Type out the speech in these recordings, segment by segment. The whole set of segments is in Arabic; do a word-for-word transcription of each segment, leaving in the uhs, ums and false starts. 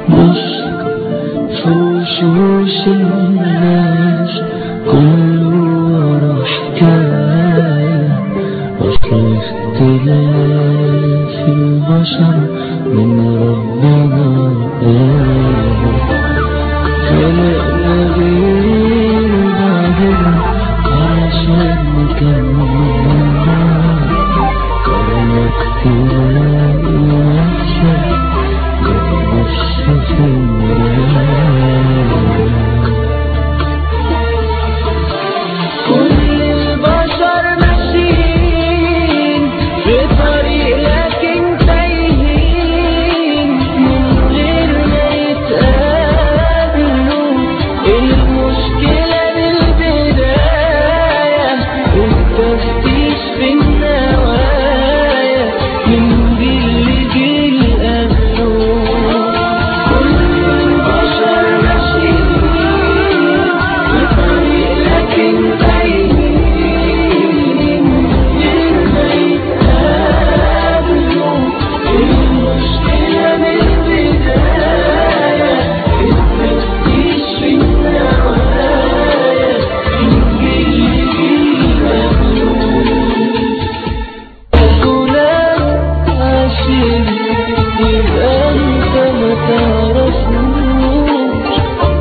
بص في وشوش الناس كله ورا حكاية، أصل اختلاف البشر من ربنا آية. خلقنا غير بعضنا عشان نكمل كرمك تلاقي نفسك قد نفسك في المراية. كل البشر ماشيين في طريق لكن تايهين من غير ما يتقابلوا. المشكلة بالبداية والتفتيش في النوايا من جيل لجيل قبله. كل البشر ماشيين في طريق لكن تايهين من غير ما يتقابلوا. المشكلة بالبداية التفتيش في النوايا من جيل لجيل قبله. عشان يبقى انت ما تعرفنوش.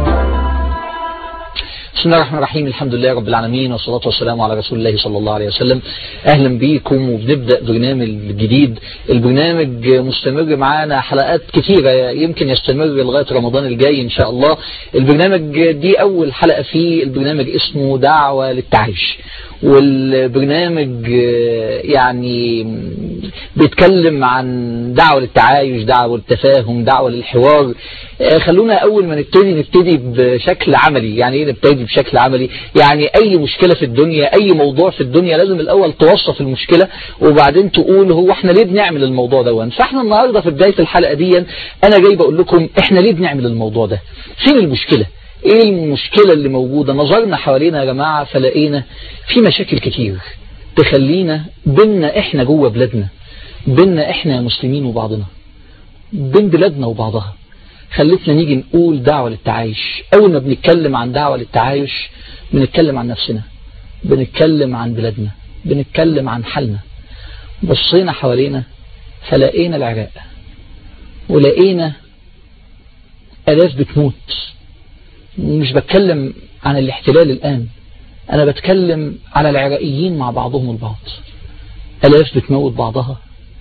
بسم الله الرحمن الرحيم. الحمد لله رب العالمين والصلاة والسلام على رسول الله صلى الله عليه وسلم. أهلا بيكم وبنبدأ برنامج جديد. البرنامج مستمر معانا حلقات كثيرة يمكن يستمر لغاية رمضان الجاي إن شاء الله. البرنامج دي أول حلقة فيه. البرنامج اسمه دعوة للتعايش، والبرنامج يعني بيتكلم عن دعوة للتعايش، دعوة للتفاهم، دعوة للحوار. خلونا أول ما نبتدي نبتدي بشكل عملي. يعني إيه نبتدي بشكل عملي؟ يعني أي مشكلة في الدنيا، أي موضوع في الدنيا لازم الأول توصف المشكلة وبعدين تقول هو إحنا ليه بنعمل الموضوع ده. فإحنا النهاردة في بداية الحلقة دي أنا جاي بقول لكم إحنا ليه بنعمل الموضوع ده، فين المشكلة، ايه المشكلة اللي موجودة. نظرنا حوالينا يا جماعة فلقينا في مشاكل كتير تخلينا بيننا احنا جوه بلادنا، بيننا احنا يا مسلمين وبعضنا، بين بلادنا وبعضها، خلتنا نيجي نقول دعوة للتعايش. اول ما بنتكلم عن دعوة للتعايش بنتكلم عن نفسنا، بنتكلم عن بلادنا، بنتكلم عن حالنا. بصينا حوالينا فلقينا العراق، ولقينا آلاف بتموت. مش بتكلم عن الاحتلال الآن، أنا بتكلم على العراقيين مع بعضهم البعض. ألاف بتموت بعضها،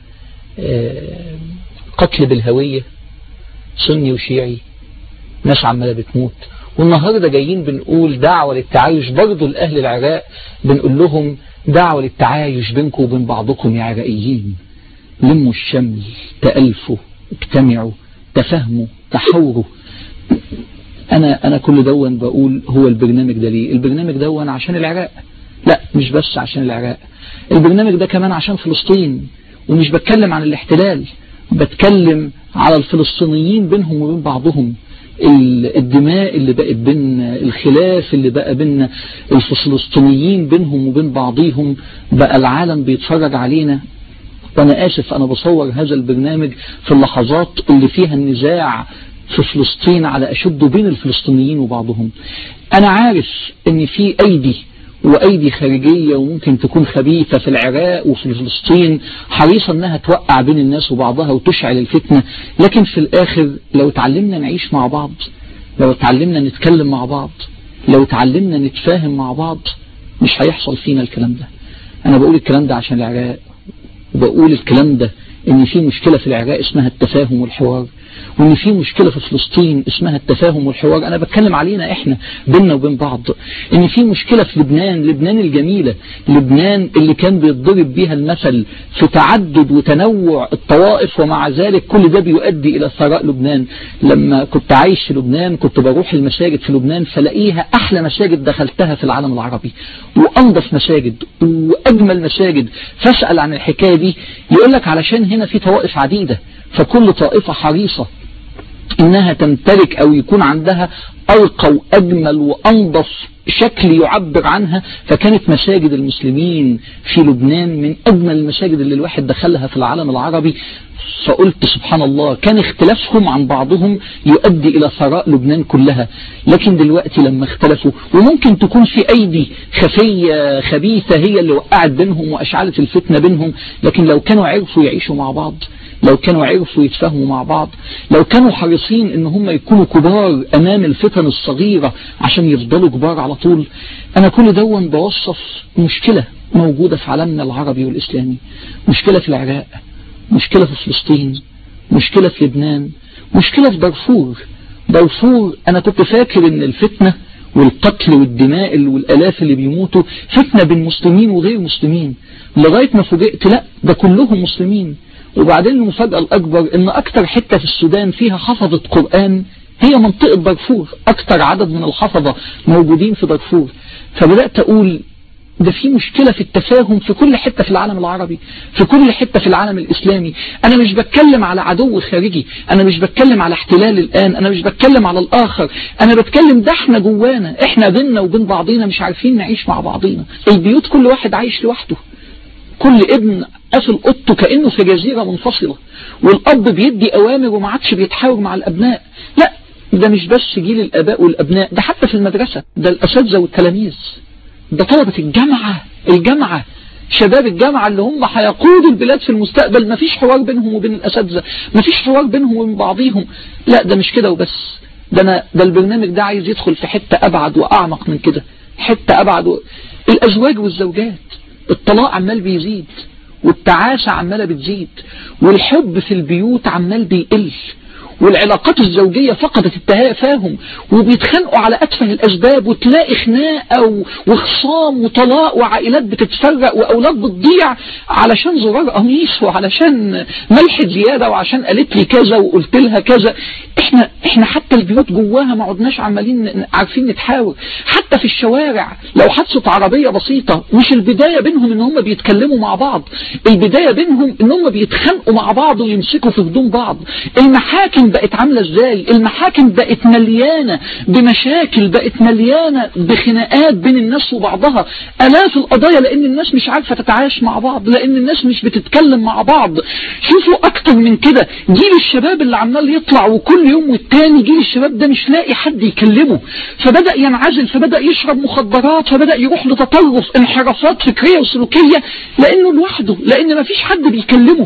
قتل بالهوية، سني وشيعي، ناس عمالة بتموت. والنهاردة جايين بنقول دعوة للتعايش برضو لأهل العراق، بنقول لهم دعوة للتعايش بينكم وبين بعضكم يا عراقيين. لموا الشمل، تألفوا، اجتمعوا، تفهموا، تحاوروا. أنا أنا كل دون بقول هو البرنامج ده ليه؟ البرنامج دون عشان العراق، لا مش بس عشان العراق، البرنامج ده كمان عشان فلسطين. ومش بتكلم عن الاحتلال، بتكلم على الفلسطينيين بينهم وبين بعضهم. الدماء اللي بقت بيننا، الخلاف اللي بقى بيننا، الفلسطينيين بينهم وبين بعضهم، بقى العالم بيتفرج علينا. وأنا آسف أنا بصور هذا البرنامج في اللحظات اللي فيها النزاع في فلسطين على أشده بين الفلسطينيين وبعضهم. أنا عارف أن في أيدي وأيدي خارجية وممكن تكون خبيثة في العراق وفي فلسطين حريصة أنها توقع بين الناس وبعضها وتشعل الفتنة. لكن في الآخر لو تعلمنا نعيش مع بعض، لو تعلمنا نتكلم مع بعض، لو تعلمنا نتفاهم مع بعض، مش هيحصل فينا الكلام ده. أنا بقول الكلام ده عشان العراق، وبقول الكلام ده ان في مشكلة في العراق اسمها التفاهم والحوار، وان في مشكلة في فلسطين اسمها التفاهم والحوار. انا بتكلم علينا احنا بيننا وبين بعض. ان في مشكلة في لبنان، لبنان الجميلة، لبنان اللي كان بيتضرب بيها المثل في تعدد وتنوع الطوائف، ومع ذلك كل ده بيؤدي الى ثراء لبنان. لما كنت عايش في لبنان كنت بروح المساجد في لبنان فلاقيها احلى مساجد دخلتها في العالم العربي، وانظف مساجد واجمل مساجد. فاسأل عن الحكاية دي يقول لك علشان هنا في طوائف عديدة، فكل طائفة حريصة انها تمتلك او يكون عندها ارقى واجمل وانظف شكل يعبر عنها. فكانت مساجد المسلمين في لبنان من اجمل المساجد اللي الواحد دخلها في العالم العربي. فقلت سبحان الله كان اختلافهم عن بعضهم يؤدي إلى ثراء لبنان كلها، لكن دلوقتي لما اختلفوا وممكن تكون في أيدي خفية خبيثة هي اللي وقعت بينهم وأشعلت الفتنة بينهم، لكن لو كانوا عرفوا يعيشوا مع بعض، لو كانوا عرفوا يتفاهموا مع بعض، لو كانوا حريصين ان هم يكونوا كبار امام الفتن الصغيرة عشان يفضلوا كبار على طول. انا كل دون بوصف مشكلة موجودة في عالمنا العربي والاسلامي، مشكلة في العراق، مشكلة في فلسطين، مشكلة في لبنان، مشكلة في دارفور. دارفور انا كنت فاكر ان الفتنة والقتل والدماء والالاف اللي بيموتوا فتنة بين مسلمين وغير مسلمين، لغاية ما فوجئت لا ده كلهم مسلمين. وبعدين المفاجأة الأكبر إن أكتر حتة في السودان فيها حفظة قرآن هي منطقة دارفور، أكتر عدد من الحفظة موجودين في دارفور. فبدأت أقول ده في مشكلة في التفاهم في كل حتة في العالم العربي، في كل حتة في العالم الإسلامي. أنا مش بتكلم على عدو خارجي، أنا مش بتكلم على احتلال الآن، أنا مش بتكلم على الآخر، أنا بتكلم ده احنا جوانا، احنا بيننا وبين بعضينا مش عارفين نعيش مع بعضينا. البيوت كل واحد عايش لوحده، كل ابن قافل اوضته كأنه في جزيرة منفصلة، والأب بيدي أوامر وما عادش بيتحاور مع الأبناء. لا ده مش بس جيل الآباء والأبناء، ده حتى في المدرسة، ده الأساتذة والتلاميذ، ده طلبة الجامعة، الجامعة شباب الجامعة اللي هم هيقودوا البلاد في المستقبل. مفيش حوار بينهم وبين الأساتذة، مفيش حوار بينهم وبين بعضيهم. لا ده مش كده وبس، ده أنا ده البرنامج ده عايز يدخل في حتة أبعد وأعمق من كده، حتة أبعد و... الأزواج والزوجات، الطلاق عمال بيزيد، والتعاسة عمالة بتزيد، والحب في البيوت عمال بيقل، والعلاقات الزوجية فقدت التفاهم وبيتخانقوا على أتفه الأسباب، وتلاقي خناقة وخصام وطلاق وعائلات بتتفرق وأولاد بتضيع علشان زرار قميص وعلشان ملح زيادة وعشان قالت لي كذا وقلت لها كذا. احنا احنا حتى البيوت جواها ما عدناش عمالين عارفين نتحاور. حتى في الشوارع لو حادثة عربية بسيطة مش البداية بينهم ان هم بيتكلموا مع بعض، البداية بينهم ان هم بيتخانقوا مع بعض ويمسكوا في هدوم بعض. المحاكم بقت عاملة ازاي؟ المحاكم بقت مليانة بمشاكل، بقت مليانة بخناقات بين الناس وبعضها، آلاف القضايا لان الناس مش عارفة تتعايش مع بعض، لان الناس مش بتتكلم مع بعض. شوفوا اكتر من كده جيل الشباب اللي عمال يطلع وكل يوم والتاني جيل الشباب ده مش لاقي حد يكلمه، فبدأ ينعزل، فبدأ يشرب مخدرات، فبدأ يروح لتطرف، انحرافات فكرية وسلوكية، لانه لوحده، لان مفيش حد بيكلمه.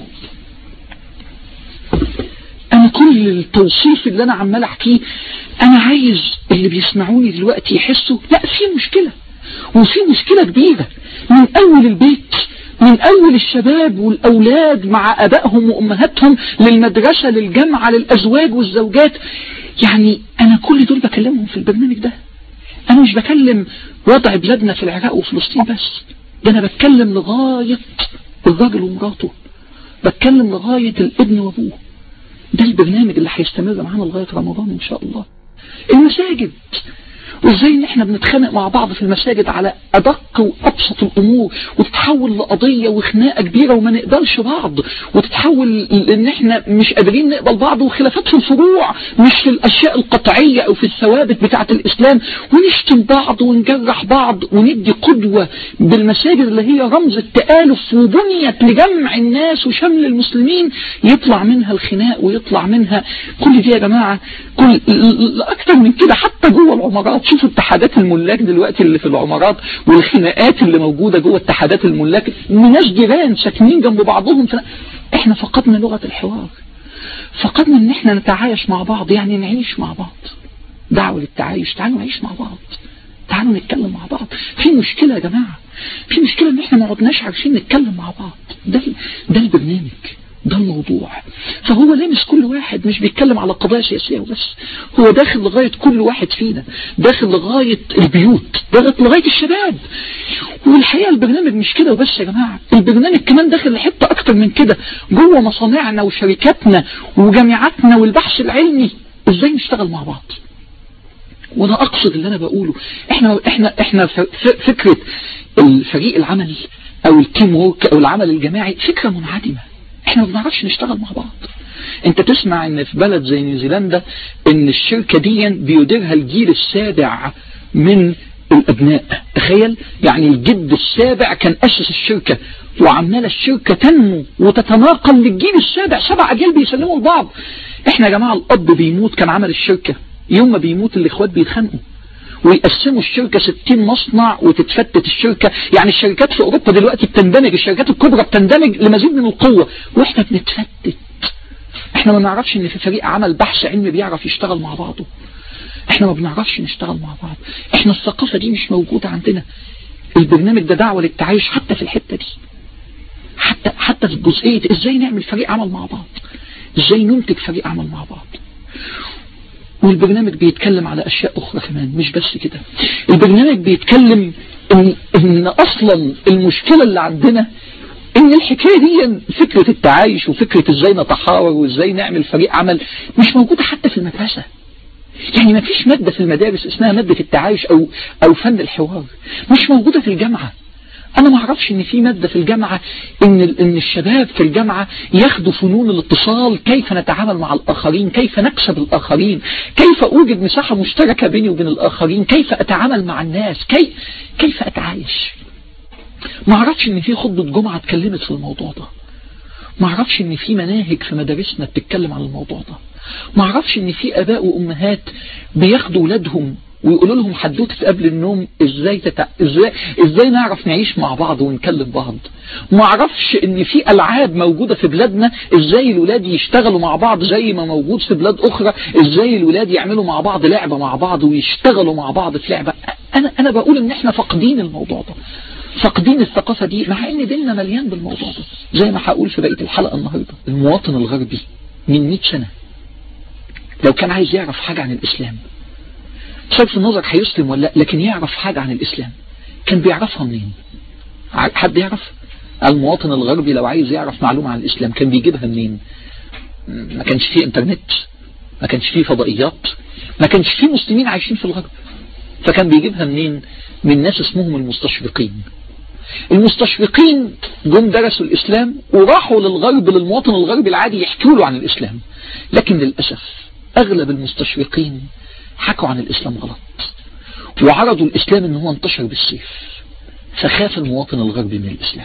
انا كل التوصيف اللي انا عمال احكيه انا عايز اللي بيسمعوني دلوقتي يحسوا لا في مشكلة، وفي مشكلة كبيرة من اول البيت، من اول الشباب والاولاد مع ابائهم وامهاتهم، للمدرسة للجامعة للازواج والزوجات. يعني انا كل دول بكلمهم في البرنامج ده. انا مش بكلم وضع بلادنا في العراق وفلسطين بس، ده انا بتكلم لغاية الراجل ومراته، بتكلم لغاية الابن وابوه. ده البرنامج اللي هيستمر معانا لغاية رمضان ان شاء الله. المساجد، وازاي ان احنا بنتخانق مع بعض في المساجد على ادق وابسط الامور، وتتحول لقضية وخناقة كبيرة وما نقبلش بعض، وتتحول ان احنا مش قادرين نقبل بعض، وخلافات في الفروع مش في الاشياء القطعية او في الثوابت بتاعة الاسلام، ونشتم بعض ونجرح بعض، وندي قدوة بالمساجد اللي هي رمز التآلف وبنيت لجمع الناس وشمل المسلمين، يطلع منها الخناق ويطلع منها كل دي يا جماعة. كل اكتر من كده حتى جوه العمارات، شوفوا اتحادات الملاك دلوقتي اللي في العمارات والخناقات اللي موجودة جوه اتحادات الملاك، ناس جيران ساكنين جنب بعضهم. احنا فقدنا لغة الحوار، فقدنا ان احنا نتعايش مع بعض، يعني نعيش مع بعض. دعوة للتعايش، تعالوا نعيش مع بعض، تعالوا نتكلم مع بعض. في مشكلة يا جماعة، في مشكلة ان احنا ما عدناش عارفين نتكلم مع بعض. ده ده البرنامج، ده الموضوع. فهو لامس كل واحد، مش بيتكلم على قضايا سياسية وبس، هو داخل لغاية كل واحد فينا، داخل لغاية البيوت، داخل لغاية الشباب. والحقيقة البرنامج مش كده وبس يا جماعة، البرنامج كمان داخل لحتة اكتر من كده، جوه مصانعنا وشركاتنا وجامعاتنا والبحث العلمي، ازاي نشتغل مع بعض. وانا اقصد اللي انا بقوله، احنا احنا احنا فكرة الفريق العمل او التيم وورك او العمل الجماعي فكرة منعدمة، احنا ما بنعرفش نشتغل مع بعض. انت تسمع ان في بلد زي نيوزيلندا ان الشركة دي بيديرها الجيل السابع من الأبناء. تخيل يعني الجد السابع كان أسس الشركة، وعمال الشركة تنمو وتتناقل للجيل السابع، سبع أجيال بيسلموا لبعض. احنا يا جماعة الأب بيموت كان عمل الشركة، يوم ما بيموت الإخوات بيتخانقوا ويقسموا الشركة ستين مصنع وتتفتت الشركة. يعني الشركات في أوروبا دلوقتي بتندمج، الشركات الكبرى بتندمج لمزيد من القوة، وإحنا بنتفتت. إحنا ما نعرفش إن في فريق عمل بحث علمي بيعرف يشتغل مع بعضه، إحنا ما بنعرفش نشتغل مع بعض. إحنا الثقافة دي مش موجودة عندنا. البرنامج ده دعوة للتعايش حتى في الحتة دي، حتى حتى في جزئية إزاي نعمل فريق عمل مع بعض، إزاي ننتج فريق عمل مع بعض. والبرنامج بيتكلم على أشياء أخرى كمان، مش بس كده. البرنامج بيتكلم إن, إن أصلا المشكلة اللي عندنا إن الحكاية دي فكرة التعايش وفكرة إزاي نتحاور وإزاي نعمل فريق عمل مش موجودة حتى في المدرسة. يعني ما فيش مادة في المدارس اسمها مادة التعايش أو, أو فن الحوار، مش موجودة في الجامعة. أنا ما أعرفش إن في مادة في الجامعة إن إن الشباب في الجامعة ياخدوا فنون الاتصال، كيف نتعامل مع الآخرين، كيف نكسب الآخرين، كيف أوجد مساحة مشتركة بيني وبين الآخرين، كيف أتعامل مع الناس، كيف كيف أتعايش. ما أعرفش إن في خطبة جمعة اتكلمت في الموضوع ده. ما أعرفش إن في مناهج في مدارسنا بتتكلم عن الموضوع ده. ما أعرفش إن في آباء وأمهات بياخدوا ولادهم ويقولوا لهم حدوته قبل النوم ازاي تتع... ازاي ازاي نعرف نعيش مع بعض ونكلم بعض. ما اعرفش ان في العاب موجوده في بلادنا ازاي الولاد يشتغلوا مع بعض زي ما موجود في بلاد اخرى، ازاي الولاد يعملوا مع بعض لعبه مع بعض ويشتغلوا مع بعض في لعبه. انا انا بقول ان احنا فاقدين الموضوع ده، فاقدين الثقافه دي، مع ان ديننا مليان بالموضوع ده. زي ما هقول في بقيه الحلقه النهارده، المواطن الغربي من مئة سنه لو كان عايز يعرف حاجه عن الاسلام، بصرف النظر هيسلم ولا لا، لكن يعرف حاجة عن الإسلام كان بيعرفها منين؟ حد يعرف؟ المواطن الغربي لو عايز يعرف معلومة عن الإسلام كان بيجيبها منين؟ ما كانش فيه انترنت، ما كانش فيه فضائيات، ما كانش فيه مسلمين عايشين في الغرب، فكان بيجيبها منين؟ من ناس اسمهم المستشرقين. المستشرقين جم درسوا الإسلام وراحوا للغرب، للمواطن الغربي العادي يحكوا له عن الإسلام، لكن للأسف أغلب المستشرقين حكوا عن الإسلام غلط، وعرضوا الإسلام أنه انتشر بالسيف، فخاف المواطن الغربي من الإسلام.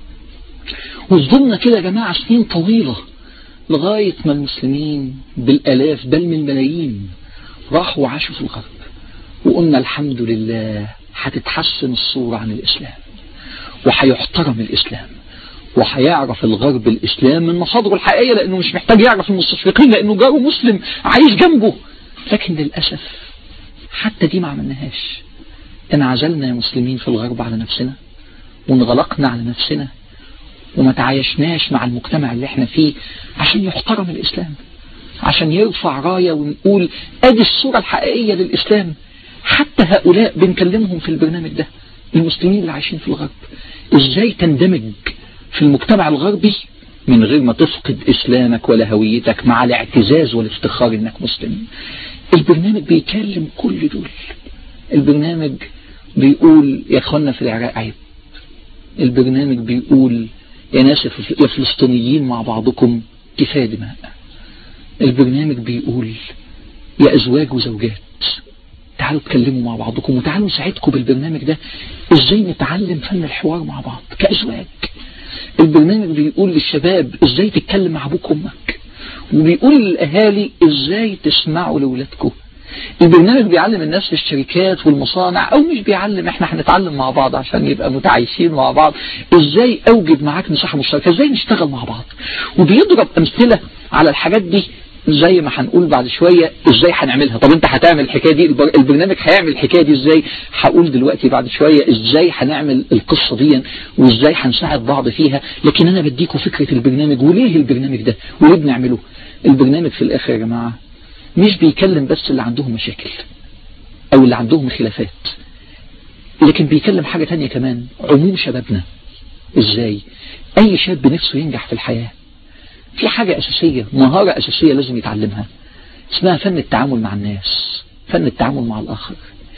وظلنا كده يا جماعة سنين طويلة لغاية ما المسلمين بالآلاف بل من الملايين راحوا وعاشوا في الغرب، وقلنا الحمد لله هتتحسن الصورة عن الإسلام، وهيحترم الإسلام، وهيعرف الغرب الإسلام من مصادره الحقيقية، لأنه مش محتاج يعرف المستشرقين لأنه جاره مسلم عايش جنبه. لكن للأسف حتى دي ما عملناهاش. انعزلنا يا مسلمين في الغرب على نفسنا، وانغلقنا على نفسنا، وما تعايشناش مع المجتمع اللي احنا فيه عشان يحترم الإسلام، عشان يرفع راية ونقول ادي الصورة الحقيقية للإسلام. حتى هؤلاء بنكلمهم في البرنامج ده، المسلمين اللي عايشين في الغرب، ازاي تندمج في المجتمع الغربي من غير ما تفقد إسلامك ولا هويتك، مع الاعتزاز والافتخار انك مسلم. البرنامج بيكلم كل دول. البرنامج بيقول يا اخوانا في العراق عيب. البرنامج بيقول يا ناس يا فلسطينيين مع بعضكم كفاية دماء. البرنامج بيقول يا أزواج وزوجات تعالوا اتكلموا مع بعضكم، وتعالوا نساعدكم بالبرنامج ده ازاي نتعلم فن الحوار مع بعض كأزواج. البرنامج بيقول للشباب ازاي تتكلم مع ابوك وامك، وبيقول للأهالي ازاي تسمعوا لأولادكم. البرنامج بيعلم الناس في الشركات والمصانع، او مش بيعلم، احنا هنتعلم مع بعض عشان يبقى متعايشين مع بعض، ازاي اوجد معاك مساحة مشتركة، ازاي نشتغل مع بعض. وبيضرب امثلة على الحاجات دي زي ما هنقول بعد شوية ازاي هنعملها. طب انت هتعمل الحكاية دي، البرنامج هيعمل الحكاية دي ازاي؟ هقول دلوقتي بعد شوية ازاي هنعمل القصة دي وازاي هنساعد بعض فيها. لكن انا بديكم فكرة البرنامج وليه البرنامج ده وليه بنعمله. البرنامج في الاخر يا جماعة مش بيكلم بس اللي عندهم مشاكل او اللي عندهم خلافات، لكن بيكلم حاجة تانية كمان، عموم شبابنا. ازاي اي شاب نفسه ينجح في الحياة في حاجة أساسية، مهارة أساسية لازم يتعلمها، اسمها فن التعامل مع الناس، فن التعامل مع الآخر.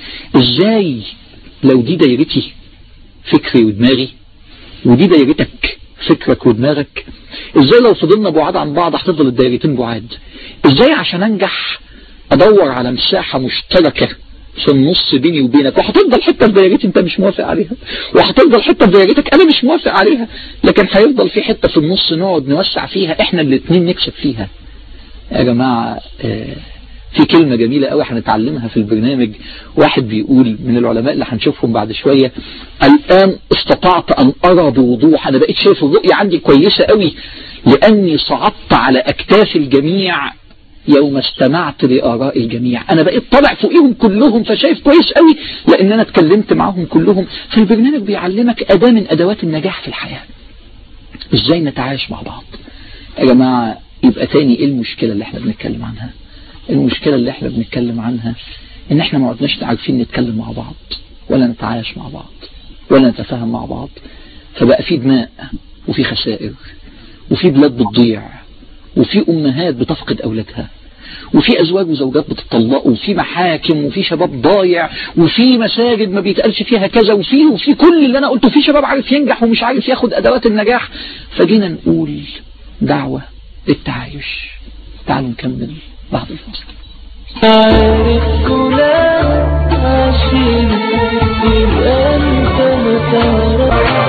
إزاي لو دي دايرتي فكري ودماغي ودي دايرتك فكرك ودماغك، إزاي لو فضلنا بعاد عن بعض هتفضل الدايرتين بعاد. إزاي عشان أنجح أدور على مساحة مشتركة في النص بيني وبينك، وهتفضل حتة في دايرتي انت مش موافق عليها، وهتفضل حتة في دايرتك انا مش موافق عليها، لكن هيفضل في حتة في النص نقعد نوسع فيها احنا الاثنين نكسب فيها. يا جماعة اه في كلمة جميلة قوي هنتعلمها في البرنامج. واحد بيقول من العلماء اللي هنشوفهم بعد شوية: الآن استطعت أن أرى بوضوح، أنا بقيت شايف الرؤية عندي كويسة قوي، لأني صعدت على أكتاف الجميع يوم استمعت لآراء الجميع. أنا بقيت طالع فوقيهم كلهم فشايف كويس قوي لأن أنا اتكلمت معهم كلهم. فالبرنامج بيعلمك أداة من أدوات النجاح في الحياة، إزاي نتعايش مع بعض. يا جماعة يبقى تاني إيه المشكلة اللي احنا بنتكلم عنها؟ المشكلة اللي احنا بنتكلم عنها إن احنا ما عدناش عارفين نتكلم مع بعض، ولا نتعايش مع بعض، ولا نتفاهم مع بعض. فبقى في دماء، وفي خسائر، وفي بلاد بتضيع، وفي أمهات بتفقد أولادها، وفي أزواج وزوجات بتطلق، وفي محاكم، وفي شباب ضايع، وفي مساجد ما بيتقالش فيها كذا، وفي وفي كل اللي أنا قلته. في شباب عارف ينجح ومش عارف ياخد أدوات النجاح. فجينا نقول دعوة للتعايش. تعالوا نكمل بعد الفاصل. عارف كلام عشير يبقى انت متعرف.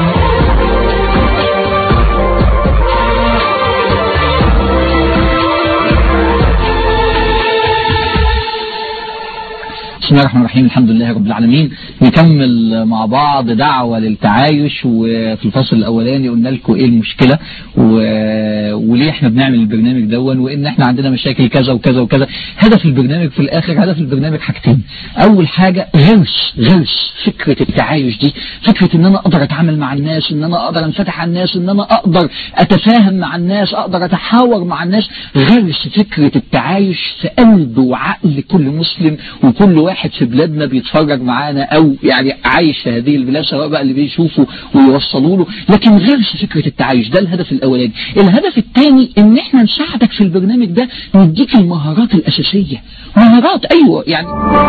بسم الله الرحمن الرحيم، الحمد لله رب العالمين. نكمل مع بعض دعوة للتعايش. وفي الفصل الأولاني قلنا لكم إيه المشكلة و... وليه إحنا بنعمل البرنامج دون، وإن إحنا عندنا مشاكل كذا وكذا وكذا. هدف البرنامج في الآخر، هدف البرنامج حاجتين. أول حاجة غرس غرس فكرة التعايش دي، فكرة إن أنا أقدر أتعامل مع الناس، إن أنا أقدر أنفتح على الناس، إن أنا أقدر أتفاهم مع الناس، أقدر أتحاور مع الناس. غرس فكرة التعايش في قلب وعقل كل مسلم وكل واحد واحد في بلادنا بيتفرج معانا او يعني عايش في هذه البلاد، سواء بقى اللي بيشوفوا ويوصلوا له. لكن غرس فكرة التعايش ده الهدف الاولاني. الهدف الثاني ان احنا نساعدك في البرنامج ده، نديك المهارات الاساسية. مهارات ايوه يعني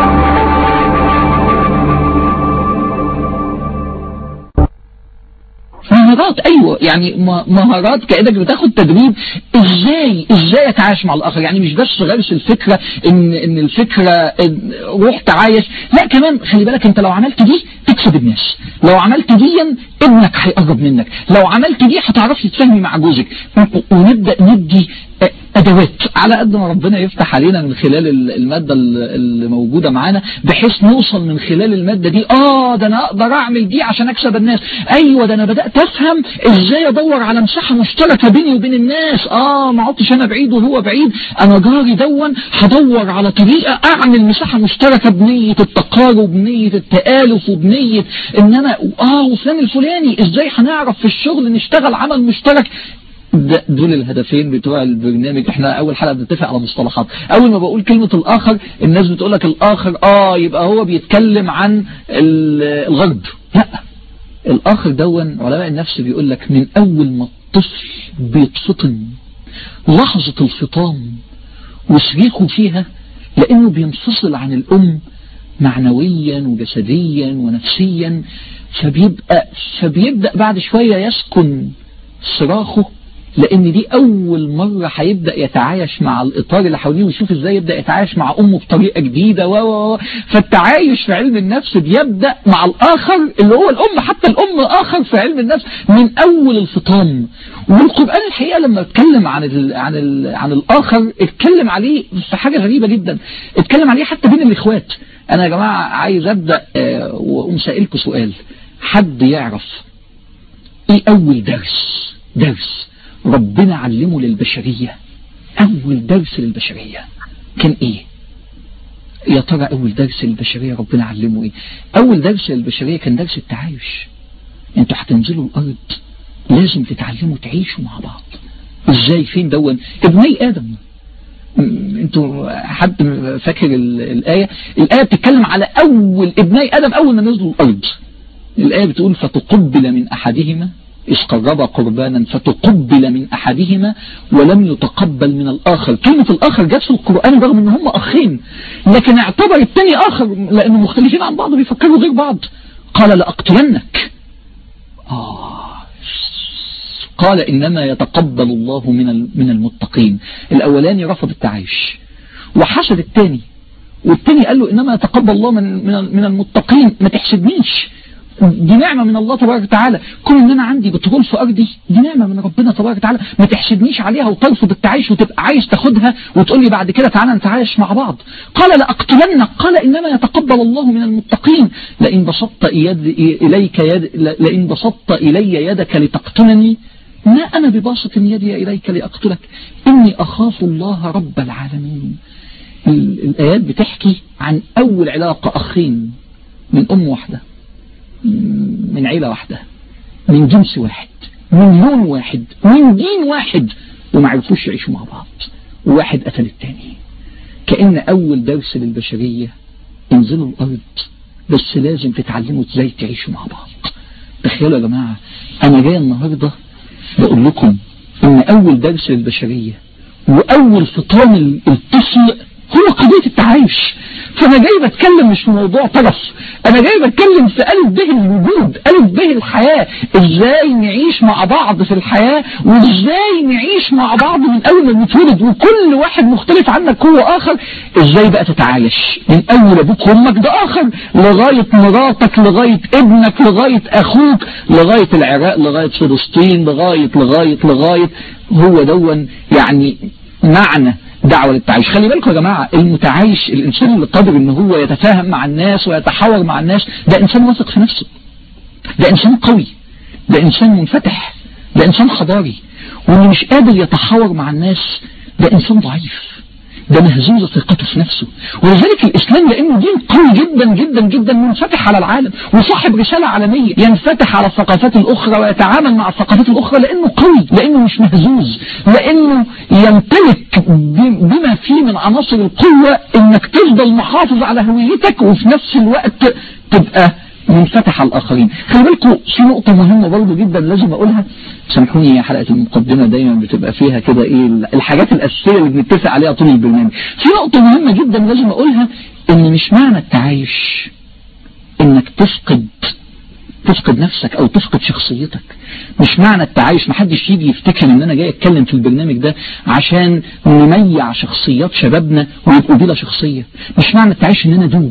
مهارات ايوه يعني مهارات كأنك بتاخد تدريب ازاي ازاي اتعايش مع الاخر. يعني مش بس غرس الفكرة ان ان الفكرة إن روح تعايش، لا كمان خلي بالك انت لو عملت دي تكسب الناس، لو عملت دي ابنك هيقرب منك، لو عملت دي هتعرفي تتفاهمي مع جوزك. ونبدأ ندي ادوات على قد ما ربنا يفتح علينا من خلال المادة اللي موجودة معانا، بحيث نوصل من خلال المادة دي اه ده انا اقدر اعمل دي عشان اكسب الناس. ايوه ده انا بدأت افهم ازاي ادور على مساحة مشتركة بيني وبين الناس. اه ما عدتش انا بعيد وهو بعيد، انا جاري دون هدور على طريقة اعمل مساحة مشتركة بنية التقارب، بنية التآلف، وبنية ان انا اه وفلان الفلاني ازاي هنعرف في الشغل نشتغل عمل مشترك. دول الهدفين بتوع البرنامج. احنا اول حلقة بنتفق على مصطلحات. اول ما بقول كلمة الاخر الناس بتقولك الاخر اه يبقى هو بيتكلم عن الغرب. لا، الاخر دون علماء النفس بيقولك من اول ما الطفل بيتفطن لحظة الفطام وصريخه فيها، لانه بينفصل عن الام معنويا وجسديا ونفسيا، فبيبقى فبيبدأ بعد شوية يسكن صراخه، لان دي اول مرة هيبدأ يتعايش مع الاطار اللي حواليه ويشوف ازاي يبدأ يتعايش مع امه بطريقة جديدة. و فالتعايش في علم النفس بيبدأ مع الاخر اللي هو الام، حتى الام اخر في علم النفس من اول الفطام. والقرآن الحقيقة لما اتكلم عن ال عن ال عن الاخر اتكلم عليه في حاجة غريبة جدا، اتكلم عليه حتى بين الاخوات. انا يا جماعة عايز ابدأ اه واقوم سائلكم سؤال، حد يعرف ايه اول درس درس ربنا علمه للبشرية؟ اول درس للبشرية كان ايه يا ترى؟ اول درس للبشرية ربنا علمه ايه؟ اول درس للبشرية كان درس التعايش. انتوا هتنزلوا الارض لازم تتعلموا تعيشوا مع بعض. ازاي؟ فين دون؟ ابني ادم. انتوا حد فاكر الآية؟ الآية بتتكلم على اول ابني ادم اول ما نزلوا الارض. الآية بتقول فتقبل من احدهما إذ قرب قربانا فتقبل من أحدهما ولم يتقبل من الآخر. كلمة الآخر جت في القرآن رغم أن هم أخين، لكن اعتبر الثاني آخر لأنه مختلفين عن بعض بيفكروا غير بعض. قال لأقتلنك. آه قال إنما يتقبل الله من من المتقين. الأولاني رفض التعايش وحسد الثاني والتاني قال له إنما يتقبل الله من من من المتقين، ما تحسدنيش، دي نعمة من الله تبارك وتعالى. كون ان انا عندي بترول في ارضي دي نعمة من ربنا تبارك وتعالى، ما تحسدنيش عليها وترفض التعايش وتبقى عايز تاخدها وتقول لي بعد كده تعالى نتعايش مع بعض. قال لأقتلنك، قال انما يتقبل الله من المتقين. لئن بسطت يد اليك يد لئن بسطت الي يدك لتقتلني ما انا بباسط يدي اليك لاقتلك اني اخاف الله رب العالمين. الايات بتحكي عن اول علاقة اخين من ام واحدة، من عيلة واحدة، من جنس واحد، من لون واحد، من دين واحد، وما عرفوش يعيشوا مع بعض، وواحد قتل التاني. كأن أول درس للبشرية انزلوا الأرض بس لازم تتعلموا ازاي تعيشوا مع بعض. تخيلوا يا جماعة، أنا جاي النهاردة بقول لكم إن أول درس للبشرية وأول فطام الطفل هو قضية التعايش. فأنا جاي بتكلم مش في موضوع طرف، أنا جاي بتكلم في ألف به الوجود، ألف به الحياة، إزاي نعيش مع بعض في الحياة، وإزاي نعيش مع بعض من أول ما نتولد وكل واحد مختلف عنك هو آخر. إزاي بقى تتعايش من أول أبوك وأمك ده آخر لغاية مراتك، لغاية ابنك، لغاية أخوك، لغاية العراق، لغاية فلسطين، لغاية لغاية لغاية هو دون يعني معنى دعوة للتعايش. خلي بالكم يا جماعة، المتعايش الإنسان اللي قادر إن هو يتفاهم مع الناس ويتحاور مع الناس ده إنسان واثق في نفسه، ده إنسان قوي، ده إنسان منفتح، ده إنسان حضاري. واللي مش قادر يتحاور مع الناس ده إنسان ضعيف، ده مهزوز ثقته في نفسه. ولذلك الإسلام لأنه دين قوي جدا جدا جدا منفتح على العالم وصاحب رسالة عالمية، ينفتح على الثقافات الأخرى ويتعامل مع الثقافات الأخرى لأنه قوي، لأنه مش مهزوز، لأنه يمتلك بما فيه من عناصر القوة إنك تفضل محافظ على هويتك وفي نفس الوقت تبقى منفتح على الآخرين. خلي بالكم في نقطة مهمة برضه جدا لازم أقولها، سامحوني، حلقة المقدمة دايما بتبقى فيها كده إيه الحاجات الأساسية اللي بنتفق عليها طول البرنامج. في نقطة مهمة جدا لازم أقولها، إن مش معنى التعايش إنك تفقد تفقد نفسك أو تفقد شخصيتك. مش معنى التعايش، محدش يجي يفتكر إن أنا جاي أتكلم في البرنامج ده عشان نميع شخصيات شبابنا ويبقوا بلا شخصية. مش معنى التعايش إن أنا دوب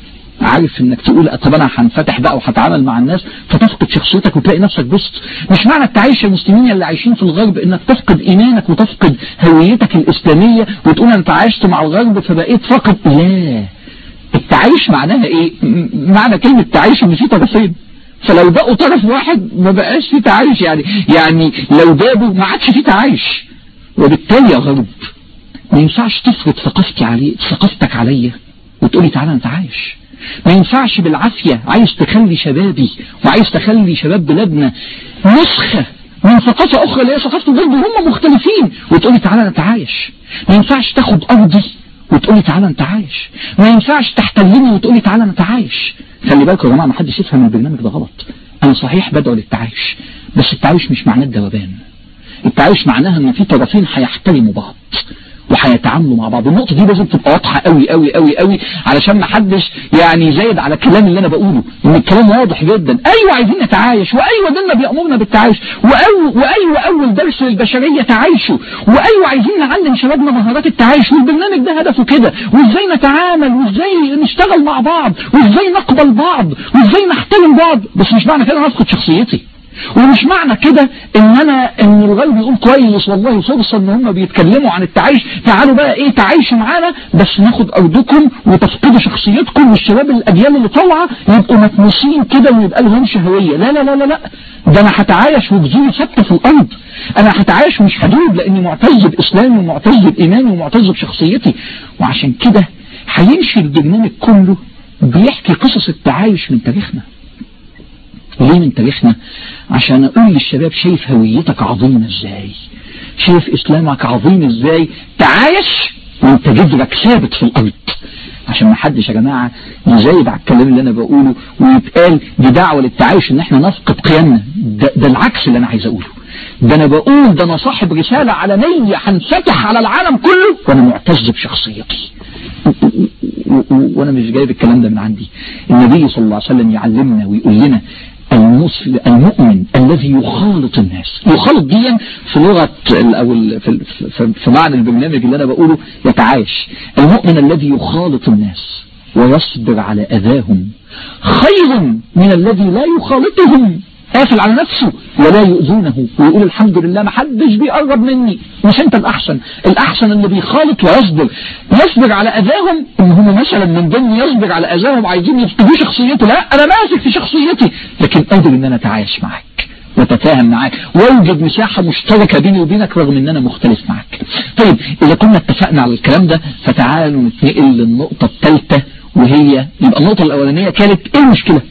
عارف انك تقول طب انا هنفتح بقى وهتعامل مع الناس فتفقد شخصيتك وتلاقي نفسك بص. مش معنى التعايش يا مسلمين اللي عايشين في الغرب انك تفقد ايمانك وتفقد هويتك الاسلامية وتقول انا تعايشت مع الغرب فبقيت فقط. لا، التعايش معناها ايه؟ معنى كلمة تعايش ان في طرفين، فلو بقوا طرف واحد ما بقاش في تعايش. يعني يعني لو دابوا ما عادش في تعايش. وبالتالي يا غرب ما ينفعش تفرض ثقافتي عليه ثقافتك عليا وتقولي تعالى نتعايش. ما ينفعش بالعافية عايز تخلي شبابي وعايز تخلي شباب بلادنا نسخة من ثقافة أخرى اللي هي ثقافة الغرب وهم مختلفين وتقولي تعالى نتعايش. ما ينفعش تاخد أرضي وتقولي تعالى نتعايش. ما ينفعش تحتلني وتقولي تعالى نتعايش. خلي بالكم يا جماعة، ما حدش يفهم البرنامج ده غلط. أنا صحيح بدعو للتعايش، بس التعايش مش معناه الذوبان. التعايش معناها إن في طرفين هيحترموا بعض وهيتعاملوا مع بعض. النقطة دي لازم تبقى واضحة قوي قوي قوي قوي علشان ما حدش يعني زايد على الكلام اللي انا بقوله، ان الكلام واضح جدا. ايوه عايزين نتعايش، وايوه ديننا بيأمرنا بالتعايش، وايوه وايوه اول درس للبشرية تعايشوا، وايوه عايزين نعلم شبابنا مهارات التعايش، والبرنامج ده هدفه كده، وازاي نتعامل وازاي نشتغل مع بعض وازاي نقبل بعض وازاي نحترم بعض. بس مش معنى كده انا افقد شخصيتي، ومش معنى كده ان انا ان الغرب يقول كويس والله فرصة ان هم بيتكلموا عن التعايش تعالوا بقى ايه تعايشوا معانا بس ناخد ارضكم وتفقدوا شخصيتكم والشباب الاجيال اللي طالعه يبقوا متموسين كده ويبقى لهم هويه. لا لا لا لا لا، ده انا هتعايش وبذوري ثابته في الارض. انا هتعايش مش هدوب لاني معتز باسلامي ومعتز بايماني ومعتز بشخصيتي. وعشان كده هيمشي البرنامج كله بيحكي قصص التعايش من تاريخنا. ليه من تاريخنا؟ عشان اقول للشباب شايف هويتك عظيمة ازاي، شايف اسلامك عظيم ازاي، تعايش وانت جذرك ثابت في الارض. عشان ما حدش يا جماعة يزايد على الكلام اللي انا بقوله ويتقال دي دعوة للتعايش ان احنا نفقد قيمنا. ده, ده العكس اللي انا عايز اقوله. ده انا بقول ده انا صاحب رسالة عالمية هنفتح على العالم كله وانا معتز بشخصيتي. وانا مش جايب الكلام ده من عندي. النبي صلى الله عليه وسلم يعلمنا ويقول لنا المؤمن الذي يخالط الناس. يخالط دي في لغة أو في, في معنى البرنامج اللي أنا بقوله يتعايش. المؤمن الذي يخالط الناس ويصبر على أذاهم خير من الذي لا يخالطهم، قافل على نفسه ولا يؤذونه ويقول الحمد لله ما حدش بيقرب مني. مش انت الأحسن، الأحسن اللي بيخالط ويصبر، يصبر على أذاهم. ان هم مثلا من ضمن يصبر على أذاهم عايزين يفقدوا شخصيته، لا أنا ماسك في شخصيتي لكن قادر ان أنا أتعايش معك وتفاهم معك ووجد مساحة مشتركة بيني وبينك رغم ان أنا مختلف معك. طيب إذا كنا اتفقنا على الكلام ده فتعالوا نتنقل للنقطة الثالثة، وهي يبقى النقطة الأولانية كانت ايه المشكلة؟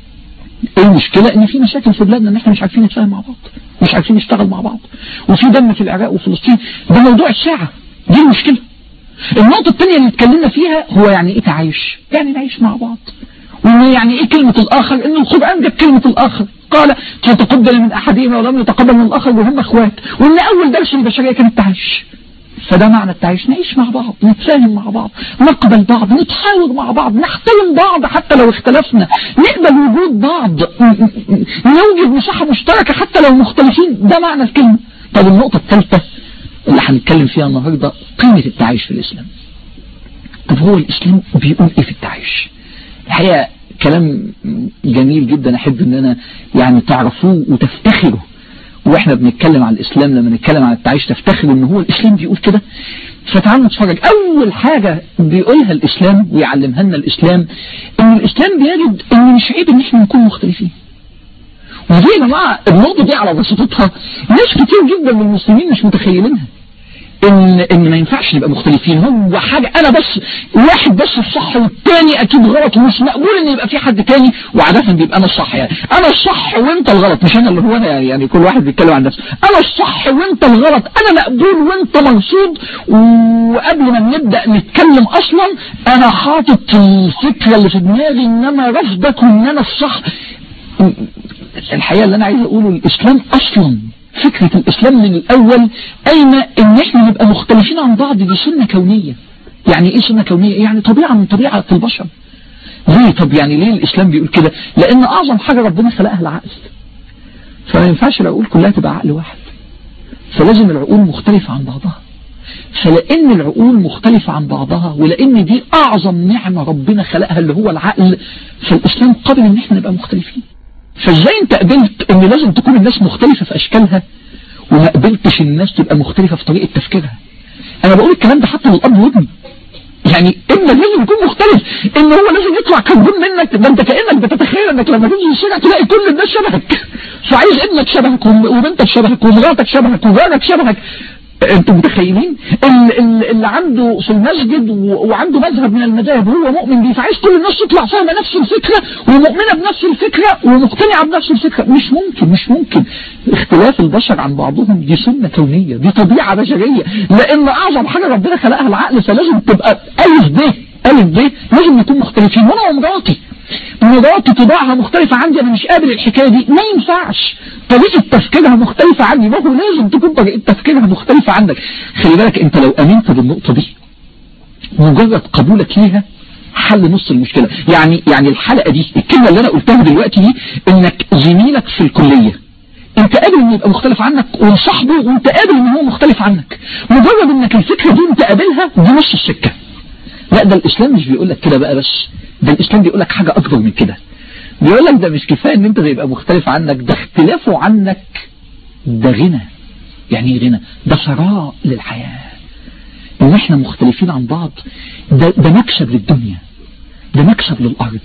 ايه المشكلة؟ ان في مشاكل في بلادنا ان احنا مش عارفين نتفاهم مع بعض، مش عارفين نشتغل مع بعض، وفي دم في العراق وفلسطين. ده موضوع الساعة، دي المشكلة. النقطة الثانية اللي اتكلمنا فيها هو يعني ايه تعايش؟ يعني نعيش مع بعض. ويعني ايه كلمة الآخر؟ ان القرآن جاب كلمة الآخر، قال تتقبل من أحدهما ولم يتقبل من الآخر وهم اخوات، وان أول درس البشرية كان التعايش. فده معنى التعايش، نعيش مع بعض، نتفاهم مع بعض، نقبل بعض، نتحاور مع بعض، نحترم بعض حتى لو اختلفنا، نقبل وجود بعض، نوجد مساحة مشتركة حتى لو مختلفين. ده معنى الكلمة. طب النقطة الثالثة اللي هنتكلم فيها النهاردة قيمة التعايش في الإسلام. طب هو الإسلام بيقول إيه في التعايش؟ الحقيقة كلام جميل جدا، أحب أن أنا يعني تعرفوه وتفتخروا واحنا بنتكلم عن الإسلام. لما نتكلم عن التعايش تفتخر ان هو الإسلام بيقول كده. فتعالوا نتفرج. أول حاجة بيقولها الإسلام ويعلمها لنا الإسلام ان الإسلام بيجد ان مش عيب ان احنا نكون مختلفين. ودي يا جماعة النقطة دي على بساطتها ناس كتير جدا من المسلمين مش متخيلينها، ان ان ما ينفعش نبقى مختلفين. هو حاجة انا بس واحد بس الصح والتاني اكيد غلط، ومش مقبول ان يبقى في حد تاني، وعادة بيبقى انا الصح. يعني انا الصح وانت الغلط، مش انا اللي هو انا، يعني, يعني كل واحد بيتكلم عن نفسه. انا الصح وانت الغلط، انا مقبول وانت مرصود. وقبل ما نبدأ نتكلم اصلا انا حاطط الفكرة اللي في دماغي ان انا رفضك وان انا الصح. الحقيقة اللي انا عايز اقوله الاسلام اصلا فكرة الإسلام من الأول قايمة إن إحنا نبقى مختلفين عن بعض. دي سنة كونية. يعني إيه سنة كونية؟ يعني طبيعة من طبيعة البشر. ليه؟ طب يعني ليه الإسلام بيقول كده؟ لأن أعظم حاجة ربنا خلقها العقل، فما ينفعش العقول كلها تبقى عقل واحد، فلازم العقول مختلفة عن بعضها. فلأن العقول مختلفة عن بعضها ولأن دي أعظم نعمة ربنا خلقها اللي هو العقل، فالإسلام قابل إن إحنا نبقى مختلفين. فازاي انت قبلت ان لازم تكون الناس مختلفة في اشكالها وما قبلتش الناس تبقى مختلفة في طريقة تفكيرها؟ انا بقول الكلام ده حتى للاب وابني. يعني ابنك لازم يكون مختلف، ان هو لازم يطلع كربون منك. ده انت كأنك بتتخيل انك لما تنزل الشارع تلاقي كل الناس شبهك، فعايز ابنك شبهك وبنتك شبهك ومراتك شبهك وجارك شبهك. انتم متخيلين اللي عنده في المسجد وعنده مذهب من المذاهب وهو مؤمن بيه، فعايز كل الناس تطلع فاهمه نفس الفكره ومؤمنه بنفس الفكره ومقتنعه بنفس الفكره. مش ممكن مش ممكن. اختلاف البشر عن بعضهم دي سنه كونيه، دي طبيعه بشريه، لان اعظم حاجه ربنا خلقها العقل، فلازم تبقى الف ب الف ب لازم نكون مختلفين. وانا ومراتي مراتي طباعها مختلفة عني، أنا مش قابل الحكاية دي، ما ينفعش. طريقة تفكيرها مختلفة عني، ما هو لازم تكون طريقة تفكيرها مختلفة عنك. خلي بالك أنت لو أمنت بالنقطة دي مجرد قبولك ليها حل نص المشكلة. يعني يعني الحلقة دي الكلمة اللي أنا قلتها دلوقتي دي إنك زميلك في الكلية انت قابل انه يبقى مختلف عنك وصاحبه وانت قابل ان هو مختلف عنك، مجرد انك الفكرة دي انت قابلها دي نص السكة. لا ده الاسلام مش بيقول لك كده بقى بس، ده الاسلام بيقول لك حاجة اكبر من كده. بيقول لك ده مش كفاية ان انت يبقى مختلف عنك، ده اختلافه عنك ده غنى. يعني ايه غنى؟ ده ثراء للحياة. ان احنا مختلفين عن بعض ده, ده مكسب للدنيا، ده مكسب للارض.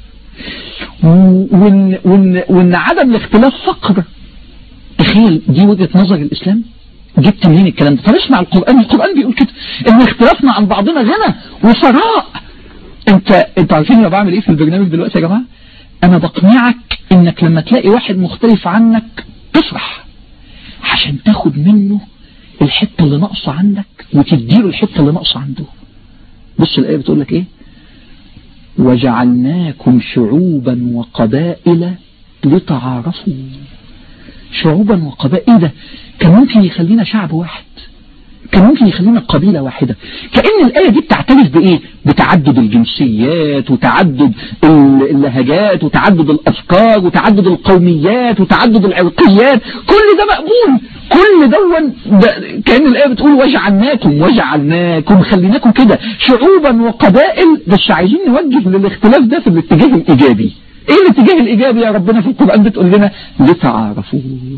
وان, وإن, وإن عدم الاختلاف فقر. تخيل دي وجهة نظر الاسلام. جبت منين الكلام ده؟ طب اسمع القرآن، القرآن بيقول كده ان اختلافنا عن بعضنا غنى وثراء. انت انت عارفين انا بعمل ايه في البرنامج دلوقتي يا جماعة؟ انا بقنعك انك لما تلاقي واحد مختلف عنك تفرح عشان تاخد منه الحتة اللي ناقصة عندك وتديله الحتة اللي ناقصة عنده. بص الآية بتقول لك ايه؟ وجعلناكم شعوبا وقبائل لتعارفوا. شعوبا وقبائل، ايه ده؟ كان ممكن يخلينا شعب واحد، كان ممكن يخلينا قبيلة واحدة. كأن الآية دي بتعترف بايه؟ بتعدد الجنسيات وتعدد اللهجات وتعدد الافكار وتعدد القوميات وتعدد العرقيات، كل ده مقبول. كل دون ده كأن الآية بتقول وجعلناكم وجعلناكم خليناكم كده شعوبا وقبائل، بس عايزين نوجه للاختلاف ده في الاتجاه الإيجابي. ايه الاتجاه الإيجابي يا ربنا في القرآن بتقول لنا؟ لتعارفوا.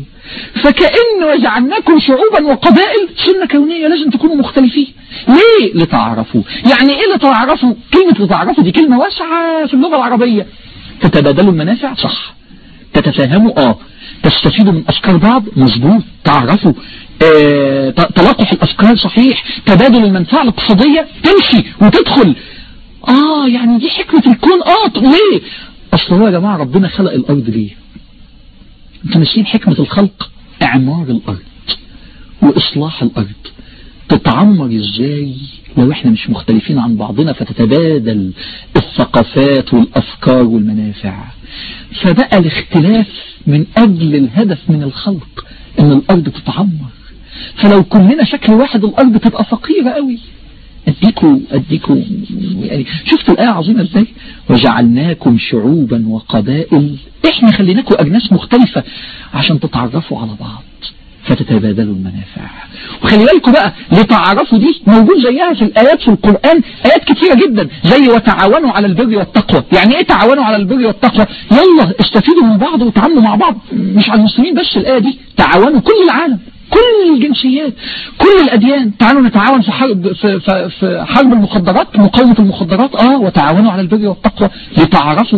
فكأن وجعلناكم شعوبا وقبائل سنة كونية، لازم تكونوا مختلفين. ليه؟ لتعارفوا. يعني ايه لتعارفوا؟ كلمة لتعارفوا دي كلمة واسعة في اللغة العربية. تتبادلوا المنافع، صح. تتفاهموا، اه. تستفيدوا من أفكار بعض، مظبوط. تعرفوا آه، تلاقح الأفكار، صحيح. تبادل المنفعة الاقتصادية، تمشي وتدخل. اه يعني دي حكمة الكون. اه ليه؟ أصل هو يا جماعة ربنا خلق الأرض ليه؟ انتوا ناسيين حكمة الخلق؟ إعمار الأرض وإصلاح الأرض. تتعمر ازاي لو احنا مش مختلفين عن بعضنا، فتتبادل الثقافات والأفكار والمنافع. فبقى الاختلاف من أجل الهدف من الخلق ان الأرض تتعمر. فلو كلنا شكل واحد الأرض تبقى فقيرة قوي. اديكوا اديكوا يعني شفتوا الآية عظيمة ازاي؟ وجعلناكم شعوبا وقبائل، احنا خليناكم أجناس مختلفة عشان تتعرفوا على بعض فتتبادلوا المنافع. وخلي بالكم بقى لتعرفوا دي موجود زيها في الآيات في القرآن، آيات كتيرة جدا، زي وتعاونوا على البر والتقوى. يعني ايه تعاونوا على البر والتقوى؟ يلا استفيدوا من بعض وتعاملوا مع بعض. مش على المسلمين بس الآية دي، تعاونوا كل العالم، كل الجنسيات، كل الأديان. تعالوا نتعاون في حرب في, في, في حرب المخدرات، مقاومة المخدرات. اه وتعاونوا على البر والتقوى لتعرفوا.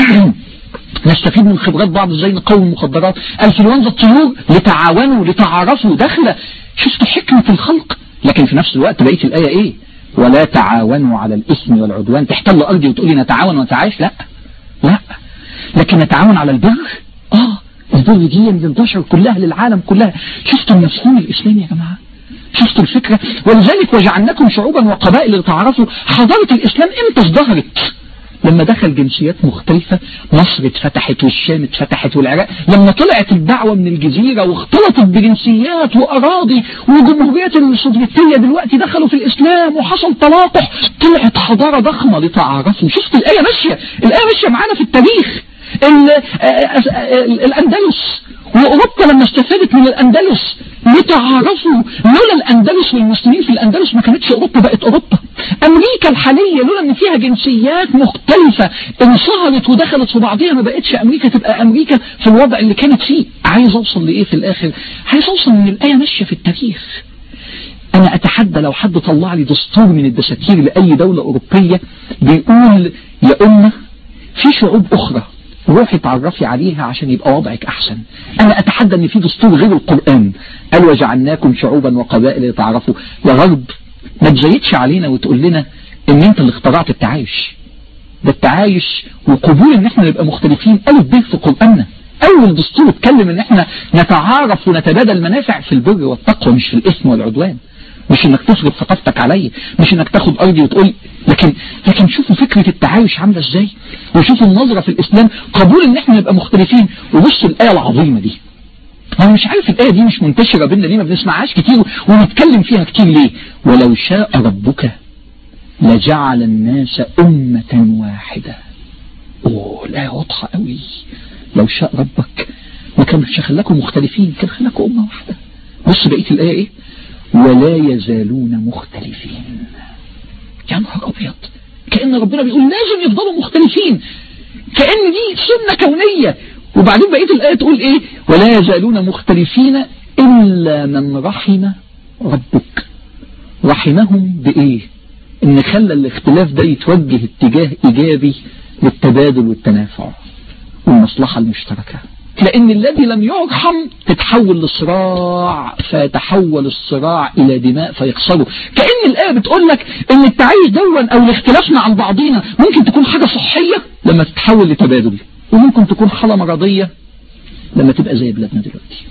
نستفيد من خبرات بعض ازاي نقاوم المخدرات. انفلونزا الطيور لتعاونوا لتعارفوا، داخله. شفتوا حكمة الخلق؟ لكن في نفس الوقت بقية الآية ايه؟ ولا تعاونوا على الإثم والعدوان. تحتل أرضي وتقولي نتعاون ونتعايش؟ لا لا. لكن نتعاون على البر، اه البر دي ينتشر كلها للعالم كلها. شفتوا المفهوم الإسلامي يا جماعة؟ شفتوا الفكرة؟ ولذلك وجعلناكم شعوبا وقبائل لتعارفوا. حضارة الإسلام امتى ازدهرت؟ لما دخل جنسيات مختلفة. مصر اتفتحت والشام اتفتحت والعراق. لما طلعت الدعوة من الجزيرة واختلطت بجنسيات وأراضي، والجمهوريات السوفيتية دلوقتي دخلوا في الإسلام وحصل تلاقح، طلعت حضارة ضخمة لتعارفوا. شفت الآية ماشية؟ الآية ماشية معانا في التاريخ. الأندلس وأوروبا لما استفادت من الأندلس لتعارفوا. لولا الأندلس والمسلمين في الأندلس ما كانتش أوروبا بقت أوروبا. أمريكا الحالية لولا أن فيها جنسيات مختلفة انصهرت ودخلت في بعضها ما بقتش أمريكا تبقى أمريكا في الوضع اللي كانت فيه. عايز أوصل لإيه في الآخر؟ عايز أوصل أن الآية ماشية في التاريخ. أنا أتحدى لو حد طلع لي دستور من الدساتير لأي دولة أوروبية بيقول يا أمة في شعوب أخرى روحي تعرفي عليها عشان يبقى وضعك أحسن. أنا أتحدى أن في دستور غير القرآن قال وجعلناكم شعوبا وقبائل لتعرفوا. يا غرب ما تزيدش علينا وتقول لنا ان انت اللي اخترعت التعايش. ده التعايش وقبول ان احنا نبقى مختلفين ألف به في قرآننا. اول دستور اتكلم ان احنا نتعارف ونتبادل منافع في البر والتقوى، مش في الاثم والعدوان. مش انك تصرف ثقافتك علي، مش انك تاخد ارضي وتقول. لكن لكن شوفوا فكرة التعايش عاملة ازاي، وشوفوا النظرة في الاسلام قبول ان احنا نبقى مختلفين. وبصوا الآية العظيمة دي، أنا مش عارف الآية دي مش منتشرة بيننا ليه، ما بنسمعهاش كتير ونتكلم فيها كتير ليه. ولو شاء ربك لجعل الناس أمة واحدة. أوه الآية واضحة قوي. لو شاء ربك ما كانش خلاكم مختلفين، كان خلاكم أمة واحدة. بص بقية الآية إيه؟ ولا يزالون مختلفين. يا نهار أبيض، كأن ربنا بيقول لازم يفضلوا مختلفين، كأن دي سنة كونية. وبعدين بقية الآية تقول إيه؟ ولا يزالون مختلفين إلا من رحم ربك. رحمهم بإيه؟ إن خلى الاختلاف ده يتوجه اتجاه إيجابي للتبادل والتنافع والمصلحة المشتركة. لأن الذي لم يرحم تتحول لصراع، فيتحول الصراع إلى دماء فيخسروا. كأن الآية بتقول لك إن التعايش دون أو الاختلافنا عن بعضينا ممكن تكون حاجة صحية لما تتحول لتبادل، وممكن تكون حالة مرضية لما تبقى زي بلادنا دلوقتي.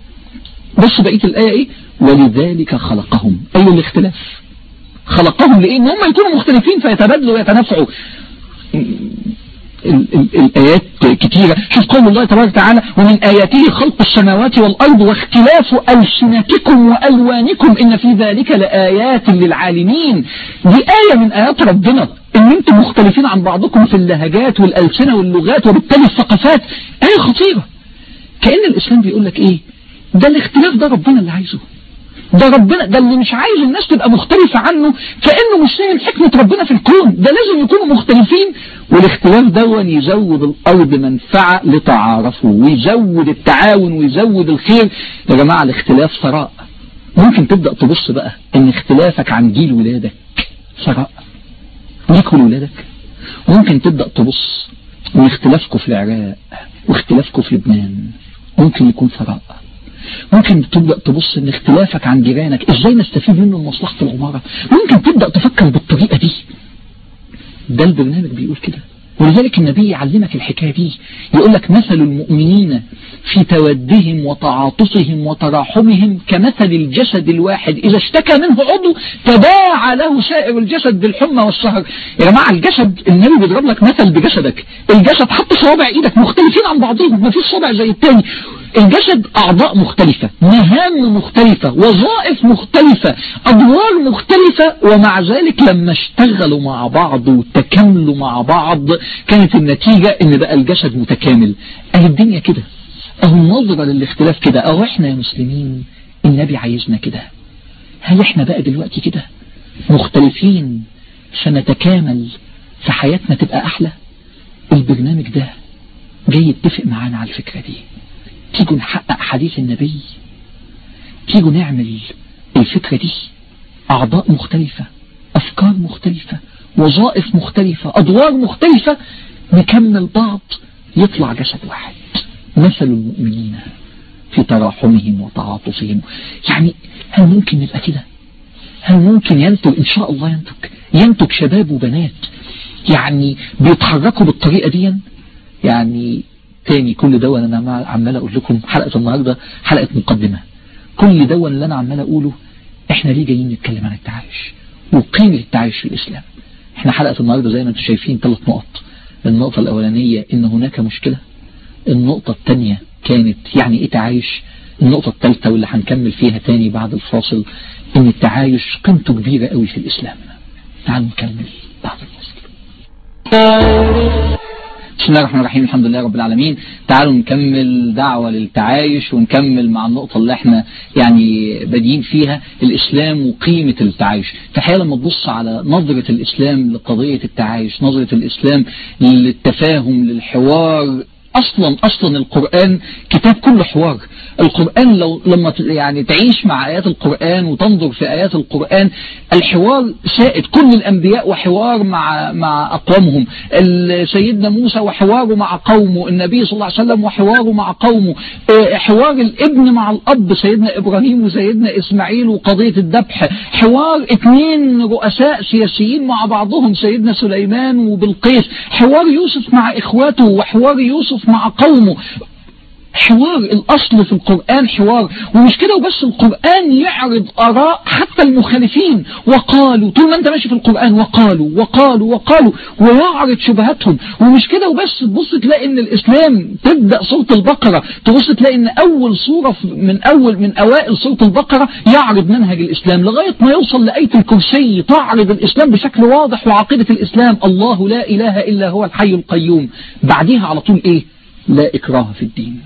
بص بقية الآية إيه؟ ولذلك خلقهم، أي الاختلاف خلقهم لإيه؟ إن هم يكونوا مختلفين فيتبادلوا ويتنافعوا. ال ال الآيات كتيرة. شوف قول الله تبارك وتعالى ومن آياته خلق السماوات والأرض واختلاف ألسنتكم وألوانكم إن في ذلك لآيات للعالمين. دي آية من آيات ربنا إن أنتم مختلفين عن بعضكم في اللهجات والألسنة واللغات وبالتالي الثقافات. آية خطيرة. كأن الإسلام بيقول لك إيه؟ ده الاختلاف ده ربنا اللي عايزه، ده ربنا ده اللي مش عايز الناس تبقى مختلفة عنه، كأنه مش فاهم حكمة ربنا في الكون، ده لازم يكونوا مختلفين. والاختلاف ده يزود الأرض منفعة لتعارفوا ويزود التعاون ويزود الخير. يا جماعة الاختلاف ثراء. ممكن تبدأ تبص بقى ان اختلافك عن جيل ولادك ثراء ليك ولولادك. ممكن تبدأ تبص ان اختلافكم في العراق واختلافكم في لبنان ممكن يكون ثراء. ممكن تبدأ تبص ان اختلافك عن جيرانك ازاي نستفيد منه لمصلحة العمارة. ممكن تبدأ تفكر بالطريقة دي. ده البرنامج بيقول كده، ولذلك النبي يعلمك الحكاية دي، يقول لك مثل المؤمنين في تودهم وتعاطفهم وتراحمهم كمثل الجسد الواحد إذا اشتكى منه عضو تداعى له سائر الجسد بالحمى والسهر. يا جماعة الجسد النبي بيضرب لك مثل بجسدك، الجسد حتى صوابع ايدك مختلفين عن بعضهم، ما فيش صوابع زي التاني. الجسد أعضاء مختلفة، مهام مختلفة، وظائف مختلفة، أدوار مختلفة، ومع ذلك لما اشتغلوا مع بعض وتكاملوا مع بعض كانت النتيجة ان بقى الجسد متكامل. اهي الدنيا كده، اهو النظرة للاختلاف كده. اهو احنا يا مسلمين النبي عايزنا كده. هل احنا بقى دلوقتي كده مختلفين فنتكامل في حياتنا تبقى احلى؟ البرنامج ده جاي يتفق معانا على الفكرة دي. تيجوا نحقق حديث النبي، تيجوا نعمل الفكرة دي. أعضاء مختلفة، أفكار مختلفة، وظائف مختلفة، أدوار مختلفة، نكمل بعض يطلع جسد واحد. مثل المؤمنين في تراحمهم وتعاطفهم. يعني هل ممكن نبقى كده؟ هل ممكن ينتج؟ إن شاء الله ينتج ينتج شباب وبنات يعني بيتحركوا بالطريقة دي. يعني تاني كل دول أنا عمال أقول لكم حلقة النهاردة حلقة مقدمة. كل دول اللي أنا عمال أقوله إحنا ليه جايين نتكلم عن التعايش وقيمة التعايش في الإسلام. إحنا حلقة النهاردة زي ما أنتم شايفين ثلاث نقط. النقطة الأولانية إن هناك مشكلة. النقطة الثانية كانت يعني إيه تعايش. النقطة الثالثة واللي هنكمل فيها تاني بعد الفاصل إن التعايش قيمته كبيرة قوي في الإسلام. تعالوا نكمل بعد الفاصل. بسم الله الرحمن الرحيم. الحمد لله رب العالمين. تعالوا نكمل دعوة للتعايش ونكمل مع النقطة اللي احنا يعني بادئين فيها، الإسلام وقيمة التعايش. في الحقيقة لما تبص على نظرة الإسلام لقضية التعايش، نظرة الإسلام للتفاهم للحوار، أصلا أصلا القرآن كتاب كله حوار. القرآن لو لما يعني تعيش مع آيات القرآن وتنظر في آيات القرآن الحوار سائد. كل الأنبياء وحوار مع مع أقوامهم، سيدنا موسى وحواره مع قومه، النبي صلى الله عليه وسلم وحواره مع قومه، حوار الابن مع الأب سيدنا إبراهيم وسيدنا إسماعيل وقضية الذبح، حوار اثنين رؤساء سياسيين مع بعضهم سيدنا سليمان وبلقيس، حوار يوسف مع إخواته وحوار يوسف مع قومه. حوار الأصل في القرآن حوار. ومش كده وبس، القرآن يعرض آراء حتى المخالفين وقالوا. طول ما انت ماشي في القرآن وقالوا وقالوا وقالوا ويعرض شبهاتهم. ومش كده وبس، تبص تلاقي ان الإسلام تبدأ سورة البقرة تبص تلاقي ان أول سورة من أول من أوائل سورة البقرة يعرض منهج الإسلام لغاية ما يوصل لآية الكرسي تعرض الإسلام بشكل واضح وعقيدة الإسلام الله لا إله إلا هو الحي القيوم. بعديها على طول إيه؟ لا إكراه في الدين.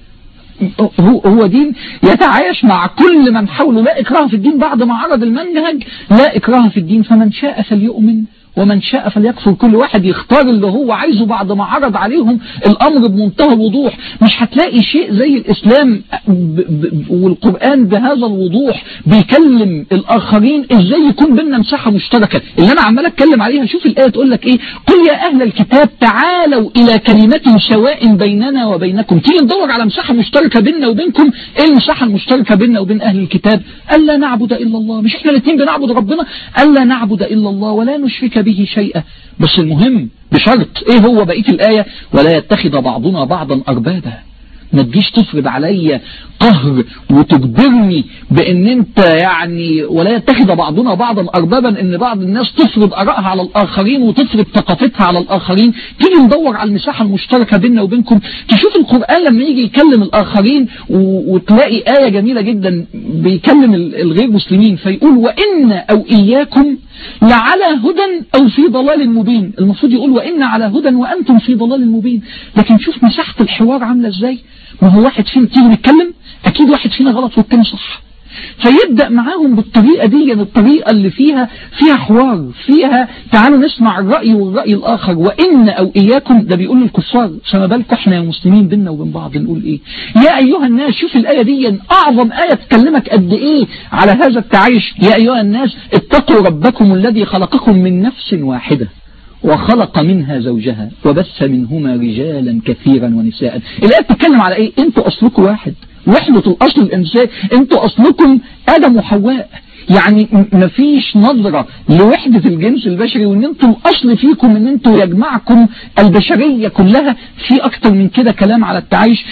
هو هو دين يتعايش مع كل من حوله. لا إكراه في الدين بعد ما عرض المنهج لا إكراه في الدين فمن شاء فليؤمن ومن شاء فليكفر. كل واحد يختار اللي هو عايزه بعد ما عرض عليهم الأمر بمنتهى الوضوح. مش هتلاقي شيء زي الإسلام ب ب والقرآن بهذا الوضوح بيكلم الآخرين إزاي يكون بيننا مساحة مشتركة اللي أنا عمال أتكلم عليها. شوف الآية تقول لك إيه؟ قل يا أهل الكتاب تعالوا إلى كلمة سواء بيننا وبينكم. تيجي ندور على مساحة مشتركة بيننا وبينكم. إيه المساحة المشتركة بيننا وبين أهل الكتاب؟ ألا نعبد إلا الله. مش إحنا الاثنين بنعبد ربنا؟ ألا نعبد إلا الله ولا نشرك به شيئا. بس المهم بشرط ايه هو بقية الآية؟ ولا يتخذ بعضنا بعضا أربابا. ما تجيش تفرض عليا قهر وتجبرني بان انت يعني ولا يتخذ بعضنا بعضا اربابا، ان بعض الناس تفرض ارائها على الاخرين وتفرض ثقافتها على الاخرين. تيجي ندور على المساحه المشتركه بيننا وبينكم. تشوف القران لما يجي يكلم الاخرين وتلاقي ايه جميله جدا بيكلم الغير مسلمين فيقول وان او اياكم لعلى هدى او في ضلال مبين. المفروض يقول وان على هدى وانتم في ضلال مبين. لكن شوف مساحه الحوار عامله ازاي. ما هو واحد فينا تيجي نتكلم اكيد واحد فينا غلط والتاني صح، فيبدأ معاهم بالطريقة دي، يعني الطريقة اللي فيها فيها حوار، فيها تعالوا نسمع الرأي والرأي الآخر. وإن أو إياكم ده بيقول للكفار، فما بالك احنا يا مسلمين بيننا وبين بعض نقول إيه؟ يا أيها الناس، شوف الآية دي أعظم آية تكلمك قد إيه على هذا التعايش. يا أيها الناس اتقوا ربكم الذي خلقكم من نفس واحدة وخلق منها زوجها وبث منهما رجالا كثيرا ونساء. الآية بتتكلم على إيه؟ أنتوا أصلكم واحد، وحدة الأصل الإنسان، أنتوا أصلكم آدم وحواء. يعني مفيش نظرة لوحدة الجنس البشري، وان انتم الاصل فيكم ان انتم يجمعكم البشرية كلها. في اكتر من كده كلام على التعايش،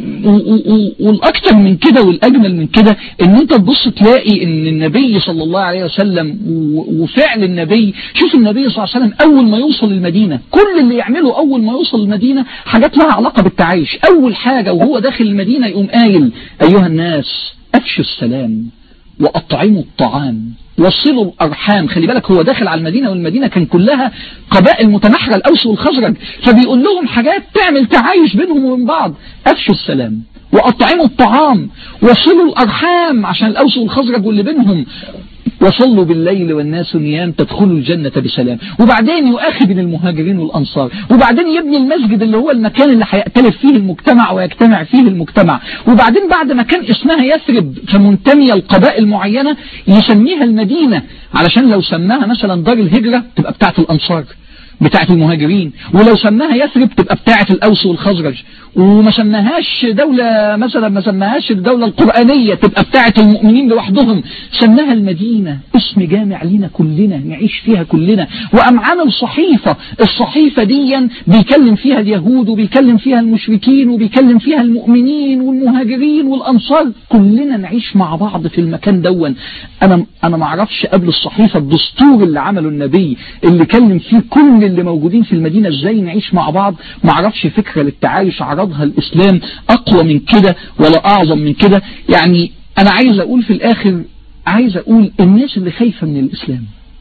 والاكتر من كده والاجمل من كده ان انت تبص تلاقي ان النبي صلى الله عليه وسلم وفعل النبي. شوف النبي صلى الله عليه وسلم اول ما يوصل المدينة كل اللي يعمله اول ما يوصل المدينة حاجات لها علاقة بالتعايش. اول حاجة وهو داخل المدينة يقوم قايل ايها الناس افشوا السلام وأطعموا الطعام وصلوا الأرحام. خلي بالك هو داخل على المدينة، والمدينة كان كلها قبائل متناحرة، الأوس والخزرج، فبيقول لهم حاجات تعمل تعايش بينهم وبين بعض. أفشوا السلام وأطعموا الطعام وصلوا الأرحام عشان الأوس والخزرج واللي بينهم، وصلوا بالليل والناس نيام تدخلوا الجنة بسلام. وبعدين يؤخي بين المهاجرين والأنصار، وبعدين يبني المسجد اللي هو المكان اللي هيأتلف فيه المجتمع ويجتمع فيه المجتمع. وبعدين بعد ما كان اسمها يثرب فمنتمية لقبائل معينة يسميها المدينة، علشان لو سماها مثلا دار الهجرة تبقى بتاعة الأنصار بتاعة المهاجرين، ولو سماها يثرب تبقى بتاعة الأوس والخزرج، وما سماهاش دولة مثلا ما سماهاش الدولة القرآنية تبقى بتاعة المؤمنين لوحدهم، سماها المدينة اسم جامع لينا كلنا نعيش فيها كلنا. وقام عامل صحيفة، الصحيفة دي بيكلم فيها اليهود وبيكلم فيها المشركين وبيكلم فيها المؤمنين والمهاجرين والأنصار، كلنا نعيش مع بعض في المكان دون. أنا أنا ما اعرفش قبل الصحيفة الدستور اللي عمله النبي اللي كلم فيه كل اللي موجودين في المدينة ازاي نعيش مع بعض. ما اعرفش فكرة للتعايش عرضها الإسلام أقوى من كده ولا أعظم من كده. يعني أنا عايز أقول في الآخر، عايز أقول الناس اللي خايفة من الإسلام،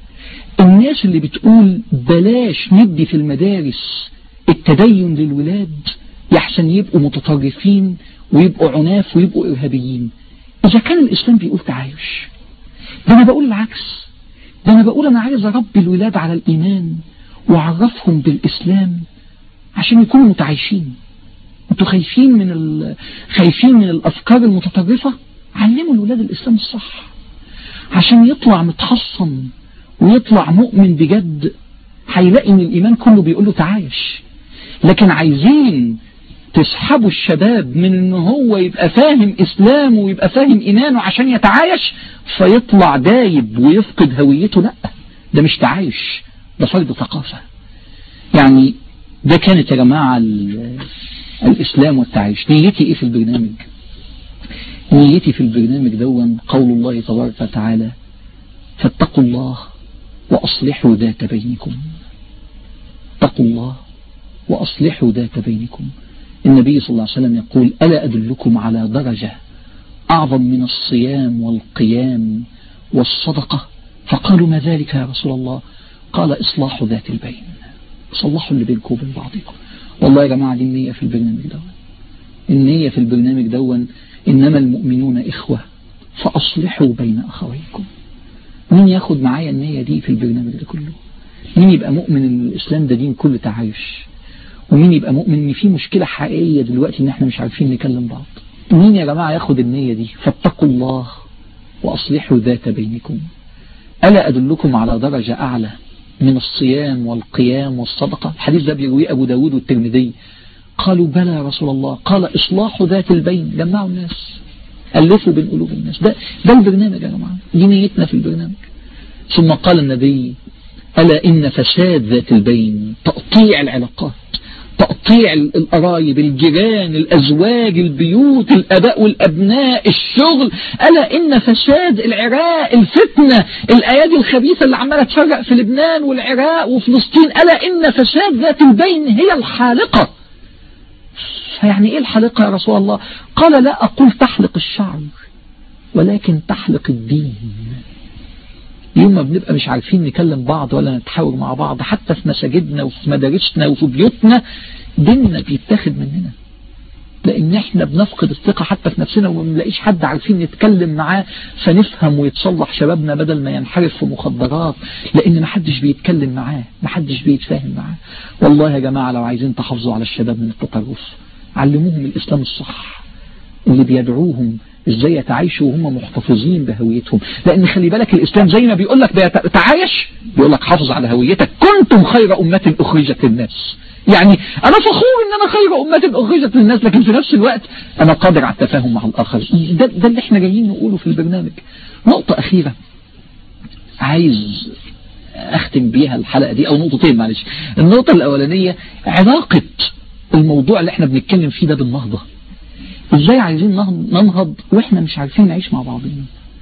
الناس اللي بتقول بلاش ندي في المدارس التدين للولاد يحسن يبقوا متطرفين ويبقوا عناف ويبقوا إرهابيين. إذا كان الإسلام بيقول تعايش، ده أنا بقول العكس، ده أنا بقول أنا عايز أربي الولاد على الإيمان وأعرفهم بالإسلام عشان يكونوا متعايشين. انتوا خايفين من ال... خايفين من الأفكار المتطرفة، علموا الولاد الإسلام الصح عشان يطلع متحصن ويطلع مؤمن بجد، هيلاقي ان الإيمان كله بيقول له تعايش. لكن عايزين تسحبوا الشباب من ان هو يبقى فاهم إسلام ويبقى فاهم إيمانه عشان يتعايش فيطلع دايب ويفقد هويته. لا، ده مش تعايش، ده فرض ثقافة. يعني ده كانت يا جماعة الإسلام والتعايش. نيتي إيه في البرنامج؟ نيتي في البرنامج دون قول الله تبارك وتعالى فاتقوا الله وأصلحوا ذات بينكم. اتقوا الله وأصلحوا ذات بينكم. النبي صلى الله عليه وسلم يقول ألا أدلكم على درجة أعظم من الصيام والقيام والصدقة؟ فقالوا ما ذلك يا رسول الله؟ قال إصلاح ذات البين، صلحوا اللي بينكم وبين بعضكم. والله يا جماعة دي النية في البرنامج دون، النية في البرنامج دون إنما المؤمنون إخوة فأصلحوا بين أخويكم. مين ياخد معايا النية دي في البرنامج ده كله؟ مين يبقى مؤمن إن الإسلام ده دين كل تعايش؟ ومين يبقى مؤمن إن في مشكلة حقيقية دلوقتي إن إحنا مش عارفين نكلم بعض؟ مين يا جماعة ياخد النية دي؟ فاتقوا الله وأصلحوا ذات بينكم. ألا أدلكم على درجة أعلى من الصيام والقيام والصدقة؟ الحديث ده بيرويه أبو داود والترمذي. قالوا بلى يا رسول الله. قال إصلاح ذات البين، جمعوا الناس، ألفوا بين قلوب الناس. ده, ده البرنامج يا جماعة، دي نيتنا في البرنامج. ثم قال النبي ألا إن فساد ذات البين، تقطيع العلاقات، تقطيع تقطيع القرايب، الجيران، الأزواج، البيوت، الآباء والأبناء، الشغل. ألا إن فساد العراق، الفتنة، الأيادي الخبيثة اللي عمالة تفرق في لبنان والعراق وفلسطين، ألا إن فساد ذات البين هي الحالقة. فيعني إيه الحالقة يا رسول الله؟ قال لا أقول تحلق الشعر ولكن تحلق الدين. يوم ما بنبقى مش عارفين نكلم بعض ولا نتحاور مع بعض حتى في مساجدنا وفي مدارسنا وفي بيوتنا، ديننا بيتاخد مننا، لأن احنا بنفقد الثقة حتى في نفسنا وما بنلاقيش حد عارفين نتكلم معاه فنفهم ويتصلح شبابنا بدل ما ينحرف في مخدرات، لأن ما حدش بيتكلم معاه، ما حدش بيتفاهم معاه. والله يا جماعة لو عايزين تحافظوا على الشباب من التطرف، علموهم الإسلام الصح اللي بيدعوهم ازاي يتعايشوا وهم محتفظين بهويتهم. لان خلي بالك الاسلام زي ما بيقول لك تعايش، بيقول لك حافظ على هويتك. كنتم خير امه اخرجت للناس، يعني انا فخور ان انا خير امه اخرجت للناس، لكن في نفس الوقت انا قادر على التفاهم مع الاخر. ده, ده اللي احنا جايين نقوله في البرنامج. نقطه اخيره عايز اختم بيها الحلقه دي، او نقطتين معلش. النقطه الاولانيه علاقه الموضوع اللي احنا بنتكلم فيه ده بالنهضه. ازاي عايزين ننهض واحنا مش عارفين نعيش مع بعضنا؟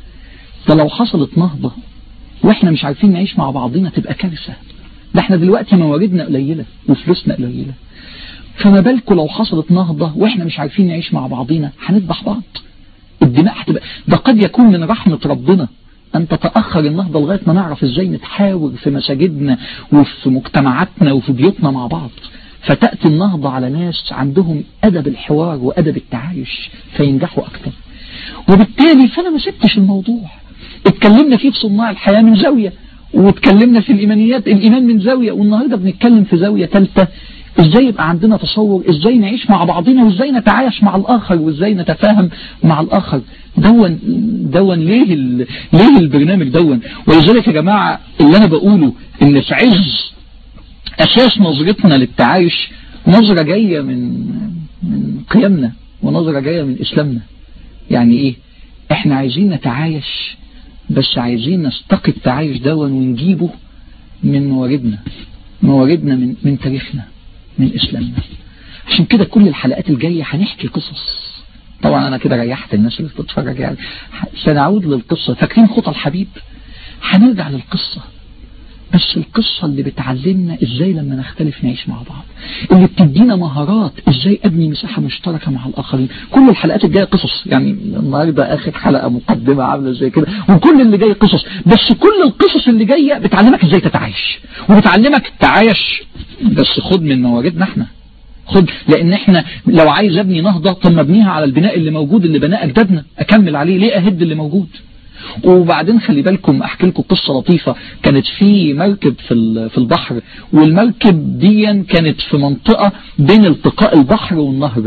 ده لو حصلت نهضة واحنا مش عارفين نعيش مع بعضنا تبقى كارثة. ده احنا دلوقتي مواردنا قليلة وفلوسنا قليلة، فما بالكم لو حصلت نهضة واحنا مش عارفين نعيش مع بعضنا؟ هنذبح بعض، الدماء هتبقى. ده قد يكون من رحمة ربنا أن تتأخر النهضة لغاية ما نعرف ازاي نتحاور في مساجدنا وفي مجتمعاتنا وفي بيوتنا مع بعض، فتأتي النهضة على ناس عندهم أدب الحوار وأدب التعايش فينجحوا أكثر. وبالتالي فأنا ما سبتش الموضوع، اتكلمنا فيه في صناع الحياة من زاوية، واتكلمنا في الإيمانيات الإيمان من زاوية، والنهاردة بنتكلم في زاوية ثالثة، ازاي يبقى عندنا تصور ازاي نعيش مع بعضنا وازاي نتعايش مع الآخر وازاي نتفاهم مع الآخر. دون دون ليه ال... ليه البرنامج دون. ولذلك يا جماعة اللي أنا بقوله إن في عز أساس نظرتنا للتعايش نظرة جاية من من قيمنا ونظرة جاية من إسلامنا. يعني إيه؟ إحنا عايزين نتعايش، بس عايزين نستقي التعايش دون ونجيبه من مواردنا مواردنا من من تاريخنا من إسلامنا. عشان كده كل الحلقات الجاية هنحكي قصص. طبعا أنا كده ريحت الناس اللي بتتفرج، يعني سنعود للقصة. فاكرين خطى الحبيب؟ هنرجع للقصة، بس القصة اللي بتعلمنا ازاي لما نختلف نعيش مع بعض، اللي بتدينا مهارات ازاي ابني مساحة مشتركة مع الاخرين. كل الحلقات الجاية قصص، يعني النهاردة اخر حلقة مقدمة عاملة زي كده، وكل اللي جاي قصص. بس كل القصص اللي جاية بتعلمك ازاي تتعايش، وبتعلمك تعايش بس خد من مواردنا احنا، خد. لان احنا لو عايز ابني نهضة، طب ما ابنيها على البناء اللي موجود اللي بناه اجدادنا، اكمل عليه ليه اهد اللي موجود. وبعدين خلي بالكم احكي لكم قصة لطيفة. كانت في مركب في في البحر، والمركب دي كانت في منطقة بين التقاء البحر والنهر،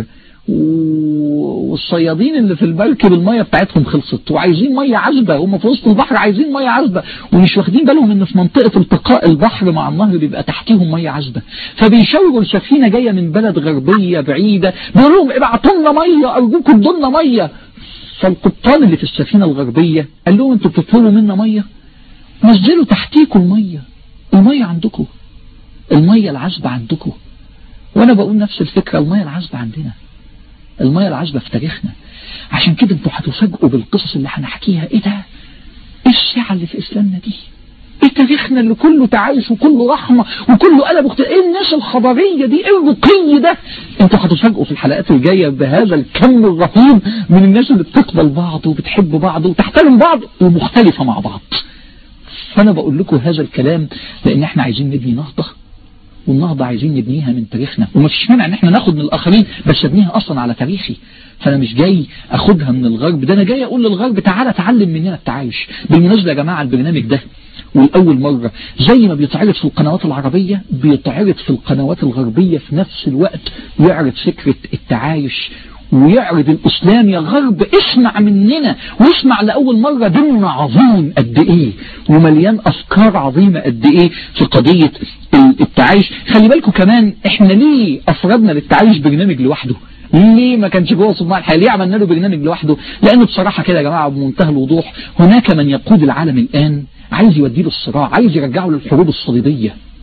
والصيادين اللي في المركب المية بتاعتهم خلصت وعايزين مية عذبة، هم في وسط البحر عايزين مية عذبة، ومش واخدين بالهم ان في منطقة التقاء البحر مع النهر بيبقى تحتيهم مية عذبة. فبيشاوروا السفينة جاية من بلد غربية بعيدة، بيقول لهم ابعتوا لنا مية ارجوكم ادوا لنا مية. فالقبطان اللي في السفينة الغربية قال لهم انتوا بتطلبوا منا مية؟ نزلوا تحتيكم المية، المية عندكم، المية العذبة عندكم. وانا بقول نفس الفكرة، المية العذبة عندنا، المية العذبة في تاريخنا. عشان كده انتوا هتفاجئوا بالقصص اللي هنحكيها. ايه ده؟ ايه السعة اللي في اسلامنا دي؟ ايه تاريخنا اللي كله تعايش وكله رحمة وكله قلب اختلاف؟ ايه الناس الخبرية دي؟ ايه الرقي ده؟ انتوا هتفاجئوا في الحلقات الجاية بهذا الكم الرهيب من الناس اللي بتقبل بعض وبتحب بعض وتحترم بعض ومختلفة مع بعض. فانا بقول لكم هذا الكلام لان احنا عايزين نبني نهضة، والنهضة عايزين نبنيها من تاريخنا، وما فيش مانع ان احنا ناخد من الاخرين، بس ابنيها اصلا على تاريخي. فانا مش جاي اخدها من الغرب، ده انا جاي اقول للغرب تعالى تعلم مننا التعايش. بالمناسبة يا جماعة البرنامج ده والأول مرة زي ما بيتعرض في القنوات العربية بيتعرض في القنوات الغربية في نفس الوقت، ويعرض فكرة التعايش ويعرض الإسلام. يا غرب اسمع مننا، واسمع لأول مرة ديننا عظيم قد إيه ومليان أفكار عظيمة قد إيه في قضية التعايش. خلي بالكم كمان إحنا ليه أفردنا للتعايش برنامج لوحده؟ ليه ما كانش جوه صناع الحياة؟ ليه عملنا له برنامج لوحده؟ لأنه بصراحة كده يا جماعة بمنتهى الوضوح هناك من يقود العالم الآن عايز يوديه للصراع، عايز يرجعه للحروب الصليبية.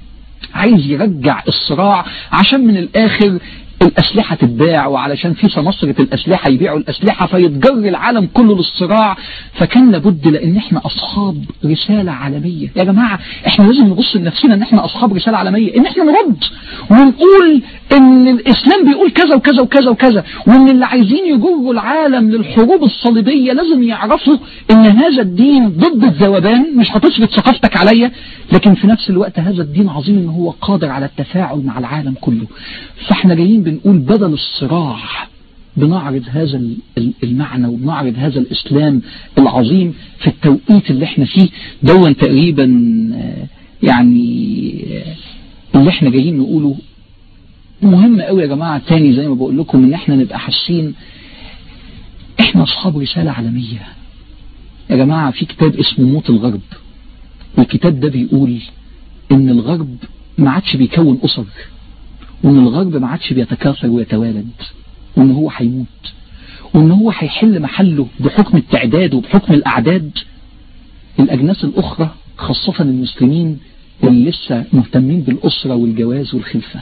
عايز يرجع الصراع عشان من الآخر الأسلحة تتباع، وعلشان في سمسرة الأسلحة يبيعوا الأسلحة فيتجر العالم كله للصراع. فكان لابد، لأن احنا أصحاب رسالة عالمية يا جماعة. احنا لازم نبص لنفسنا ان احنا أصحاب رسالة عالمية، ان احنا نرد ونقول ان الإسلام بيقول كذا وكذا وكذا وكذا، وان اللي عايزين يجروا العالم للحروب الصليبية لازم يعرفوا ان هذا الدين ضد الذوبان، مش هتثبت ثقافتك عليا، لكن في نفس الوقت هذا الدين عظيم ان هو قادر على التفاعل مع العالم كله. فاحنا جايين بنقول بدل الصراع بنعرض هذا المعنى وبنعرض هذا الإسلام العظيم في التوقيت اللي احنا فيه دون. تقريبا يعني اللي احنا جايين نقوله مهم قوي يا جماعة. تاني زي ما بقول لكم ان احنا نبقى حاسين احنا اصحاب رسالة عالمية يا جماعة. في كتاب اسمه موت الغرب، والكتاب ده بيقول ان الغرب ما عادش بيكون أسر، وان الغرب ما عادش بيتكاثر ويتوالد، وان هو هيموت، وان هو هيحل محله بحكم التعداد وبحكم الأعداد الأجناس الأخرى، خاصة المسلمين اللي لسه مهتمين بالأسرة والجواز والخلفة.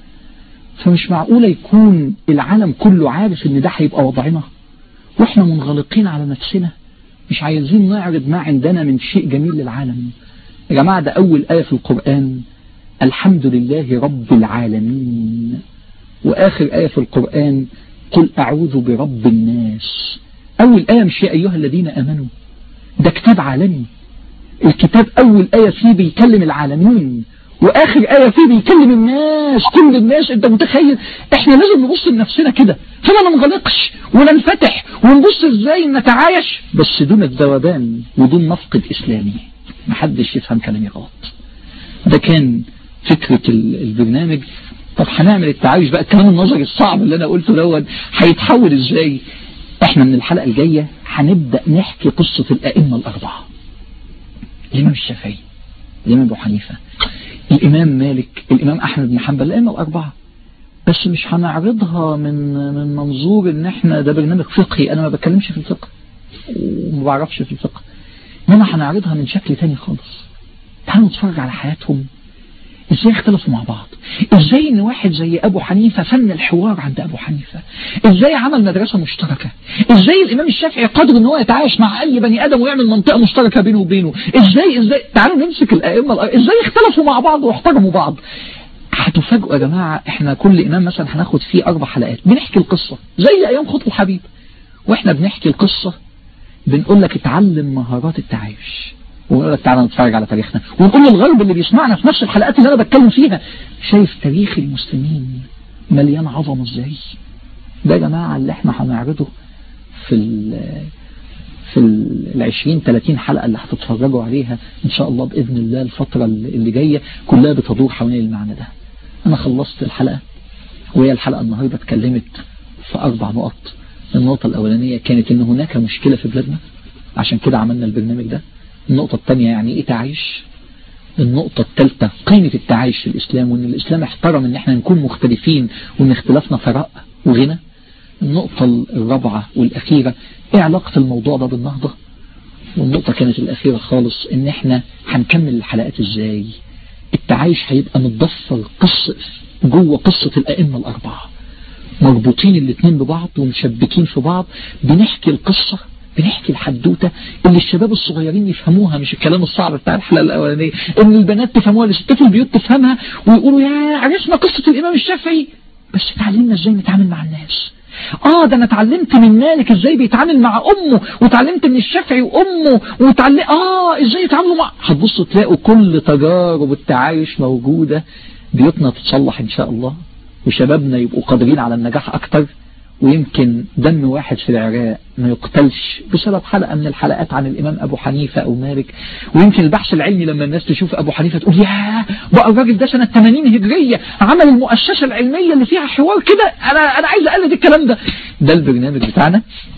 فمش معقولة يكون العالم كله عارف ان ده هيبقى وضعنا واحنا منغلقين على نفسنا مش عايزين نعرض ما عندنا من شيء جميل للعالم. يا جماعة ده أول آية في القرآن الحمد لله رب العالمين، وآخر آية في القرآن قل أعوذ برب الناس. أول آية مش يا أيها الذين آمنوا، ده كتاب عالمي. الكتاب أول آية فيه بيكلم العالمين، وآخر آية فيه بيكلم الناس، كل الناس. أنت متخيل؟ إحنا لازم نبص لنفسنا كده، فما ننغلقش وننفتح ونبص إزاي نتعايش بس دون الذوبان ودون مفقد إسلامي. محدش يفهم كلامي غلط. ده كان فكرة البرنامج. طب هنعمل التعايش بقى، الكلام النظري الصعب اللي أنا قلته دوت هيتحول إزاي؟ إحنا من الحلقة الجاية هنبدأ نحكي قصة الأئمة الأربعة: الإمام الشافعي، الإمام أبو حنيفة، الإمام مالك، الإمام أحمد بن حنبل، الأئمة الأربعة. بس مش هنعرضها من من منظور إن إحنا ده برنامج فقهي، أنا ما بتكلمش في الفقه وما بعرفش في الفقه، إنما هنعرضها من شكل تاني خالص. تعالوا نتفرج على حياتهم ازاي اختلفوا مع بعض، ازاي ان واحد زي ابو حنيفة فن الحوار عند ابو حنيفة، ازاي عمل مدرسة مشتركة، ازاي الامام الشافعي قادر ان هو يتعايش مع اي بني ادم ويعمل منطقة مشتركة بينه وبينه، ازاي ازاي تعالوا نمسك الائمة ازاي اختلفوا مع بعض واحترموا بعض. هتفاجئوا يا جماعة، احنا كل امام مثلا هناخد فيه اربع حلقات بنحكي القصة زي ايام خطب الحبيب، واحنا بنحكي القصة بنقول لك اتعلم مهارات التعايش، ونقول لك تعالى نتفرج على تاريخنا، ونقول للغرب اللي بيسمعنا في نفس الحلقات اللي انا بتكلم فيها شايف تاريخ المسلمين مليان عظمه ازاي. ده يا جماعه اللي احنا هنعرضه في ال في العشرين ثلاثين حلقه اللي هتتفرجوا عليها ان شاء الله باذن الله. الفتره اللي جايه كلها بتدور حوالين المعنى ده. انا خلصت الحلقه، وهي الحلقه النهارده اتكلمت في اربع نقط. النقطه الاولانيه كانت ان هناك مشكله في بلادنا، عشان كده عملنا البرنامج ده. النقطة الثانية يعني ايه تعايش. النقطة الثالثة قيمة التعايش في الإسلام، وان الإسلام احترم ان احنا نكون مختلفين وان اختلافنا ثراء وغنى. النقطة الرابعة والأخيرة ايه علاقة الموضوع ده بالنهضة. والنقطة كانت الأخيرة خالص ان احنا هنكمل الحلقات ازاي. التعايش هيبقى متضفر قصة جوه قصة الأئمة الأربعة، مربوطين الاثنين ببعض ومشبكين في بعض. بنحكي القصة، بنحكي الحدوتة اللي الشباب الصغيرين يفهموها، مش الكلام الصعب بتاع الحلقة الأولانية، ان البنات تفهموها، اللي ستات البيوت تفهمها ويقولوا يا عرفنا قصة الإمام الشافعي بس اتعلمنا ازاي نتعامل مع الناس. اه ده انا اتعلمت من مالك ازاي بيتعامل مع امه، وتعلمت من الشافعي وامه، وتعلم اه ازاي يتعاملوا مع. هتبصوا تلاقوا كل تجارب التعايش موجودة، بيوتنا تتصلح ان شاء الله، وشبابنا يبقوا قادرين على النجاح اكتر. ويمكن دم واحد في العراق ما يقتلش بسبب حلقة من الحلقات عن الإمام أبو حنيفة أو مالك. ويمكن البحث العلمي لما الناس تشوف أبو حنيفة تقول ياه بقى الراجل ده سنة ثمانين هجرية عمل المؤسسة العلمية اللي فيها حوار كده، أنا أنا عايز أقلد الكلام ده. ده البرنامج بتاعنا.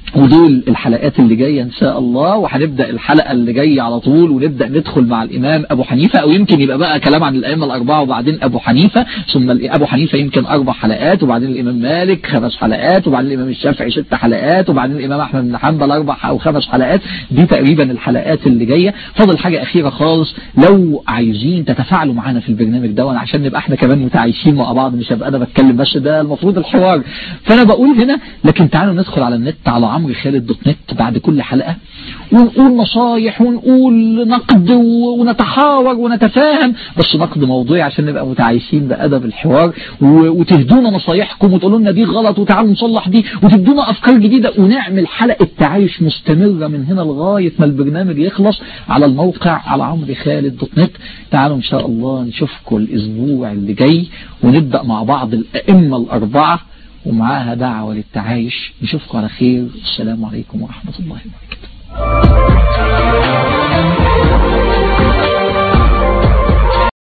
ودول الحلقات اللي جاية إن شاء الله، وهنبدأ الحلقة اللي جاية على طول ونبدأ ندخل مع الإمام أبو حنيفة، أو يمكن يبقى بقى كلام عن الأئمة الأربعة وبعدين أبو حنيفة، ثم أبو حنيفة يمكن أربع حلقات، وبعدين الإمام مالك خمس حلقات، وبعدين الإمام الشافعي ست حلقات، وبعدين الإمام أحمد بن حنبل أربع أو خمس حلقات. دي تقريبا الحلقات اللي جاية. فاضل حاجة أخيرة خالص، لو عايزين تتفاعلوا معانا في البرنامج ده عشان نبقى احنا كمان متعايشين مع بعض، مش هبقى أنا بتكلم بس، ده المفروض الحوار. فأنا بقول هنا، لكن تعالوا ندخل على النت على عمرو خالد دوت نت بعد كل حلقة ونقول نصايح ونقول نقد ونتحاور ونتفاهم، بس نقد موضوعي عشان نبقى متعايشين بأدب الحوار، وتهدونا نصايحكم وتقولوا لنا دي غلط وتعالوا نصلح دي، وتدونا أفكار جديدة، ونعمل حلقة تعايش مستمرة من هنا لغاية ما البرنامج يخلص على الموقع على عمرو خالد دوت نت. تعالوا إن شاء الله نشوفكم الأسبوع اللي جاي، ونبدأ مع بعض الأئمة الأربعة ومعاها دعوة للتعايش. نشوفكم على خير. السلام عليكم ورحمة الله وبركاته.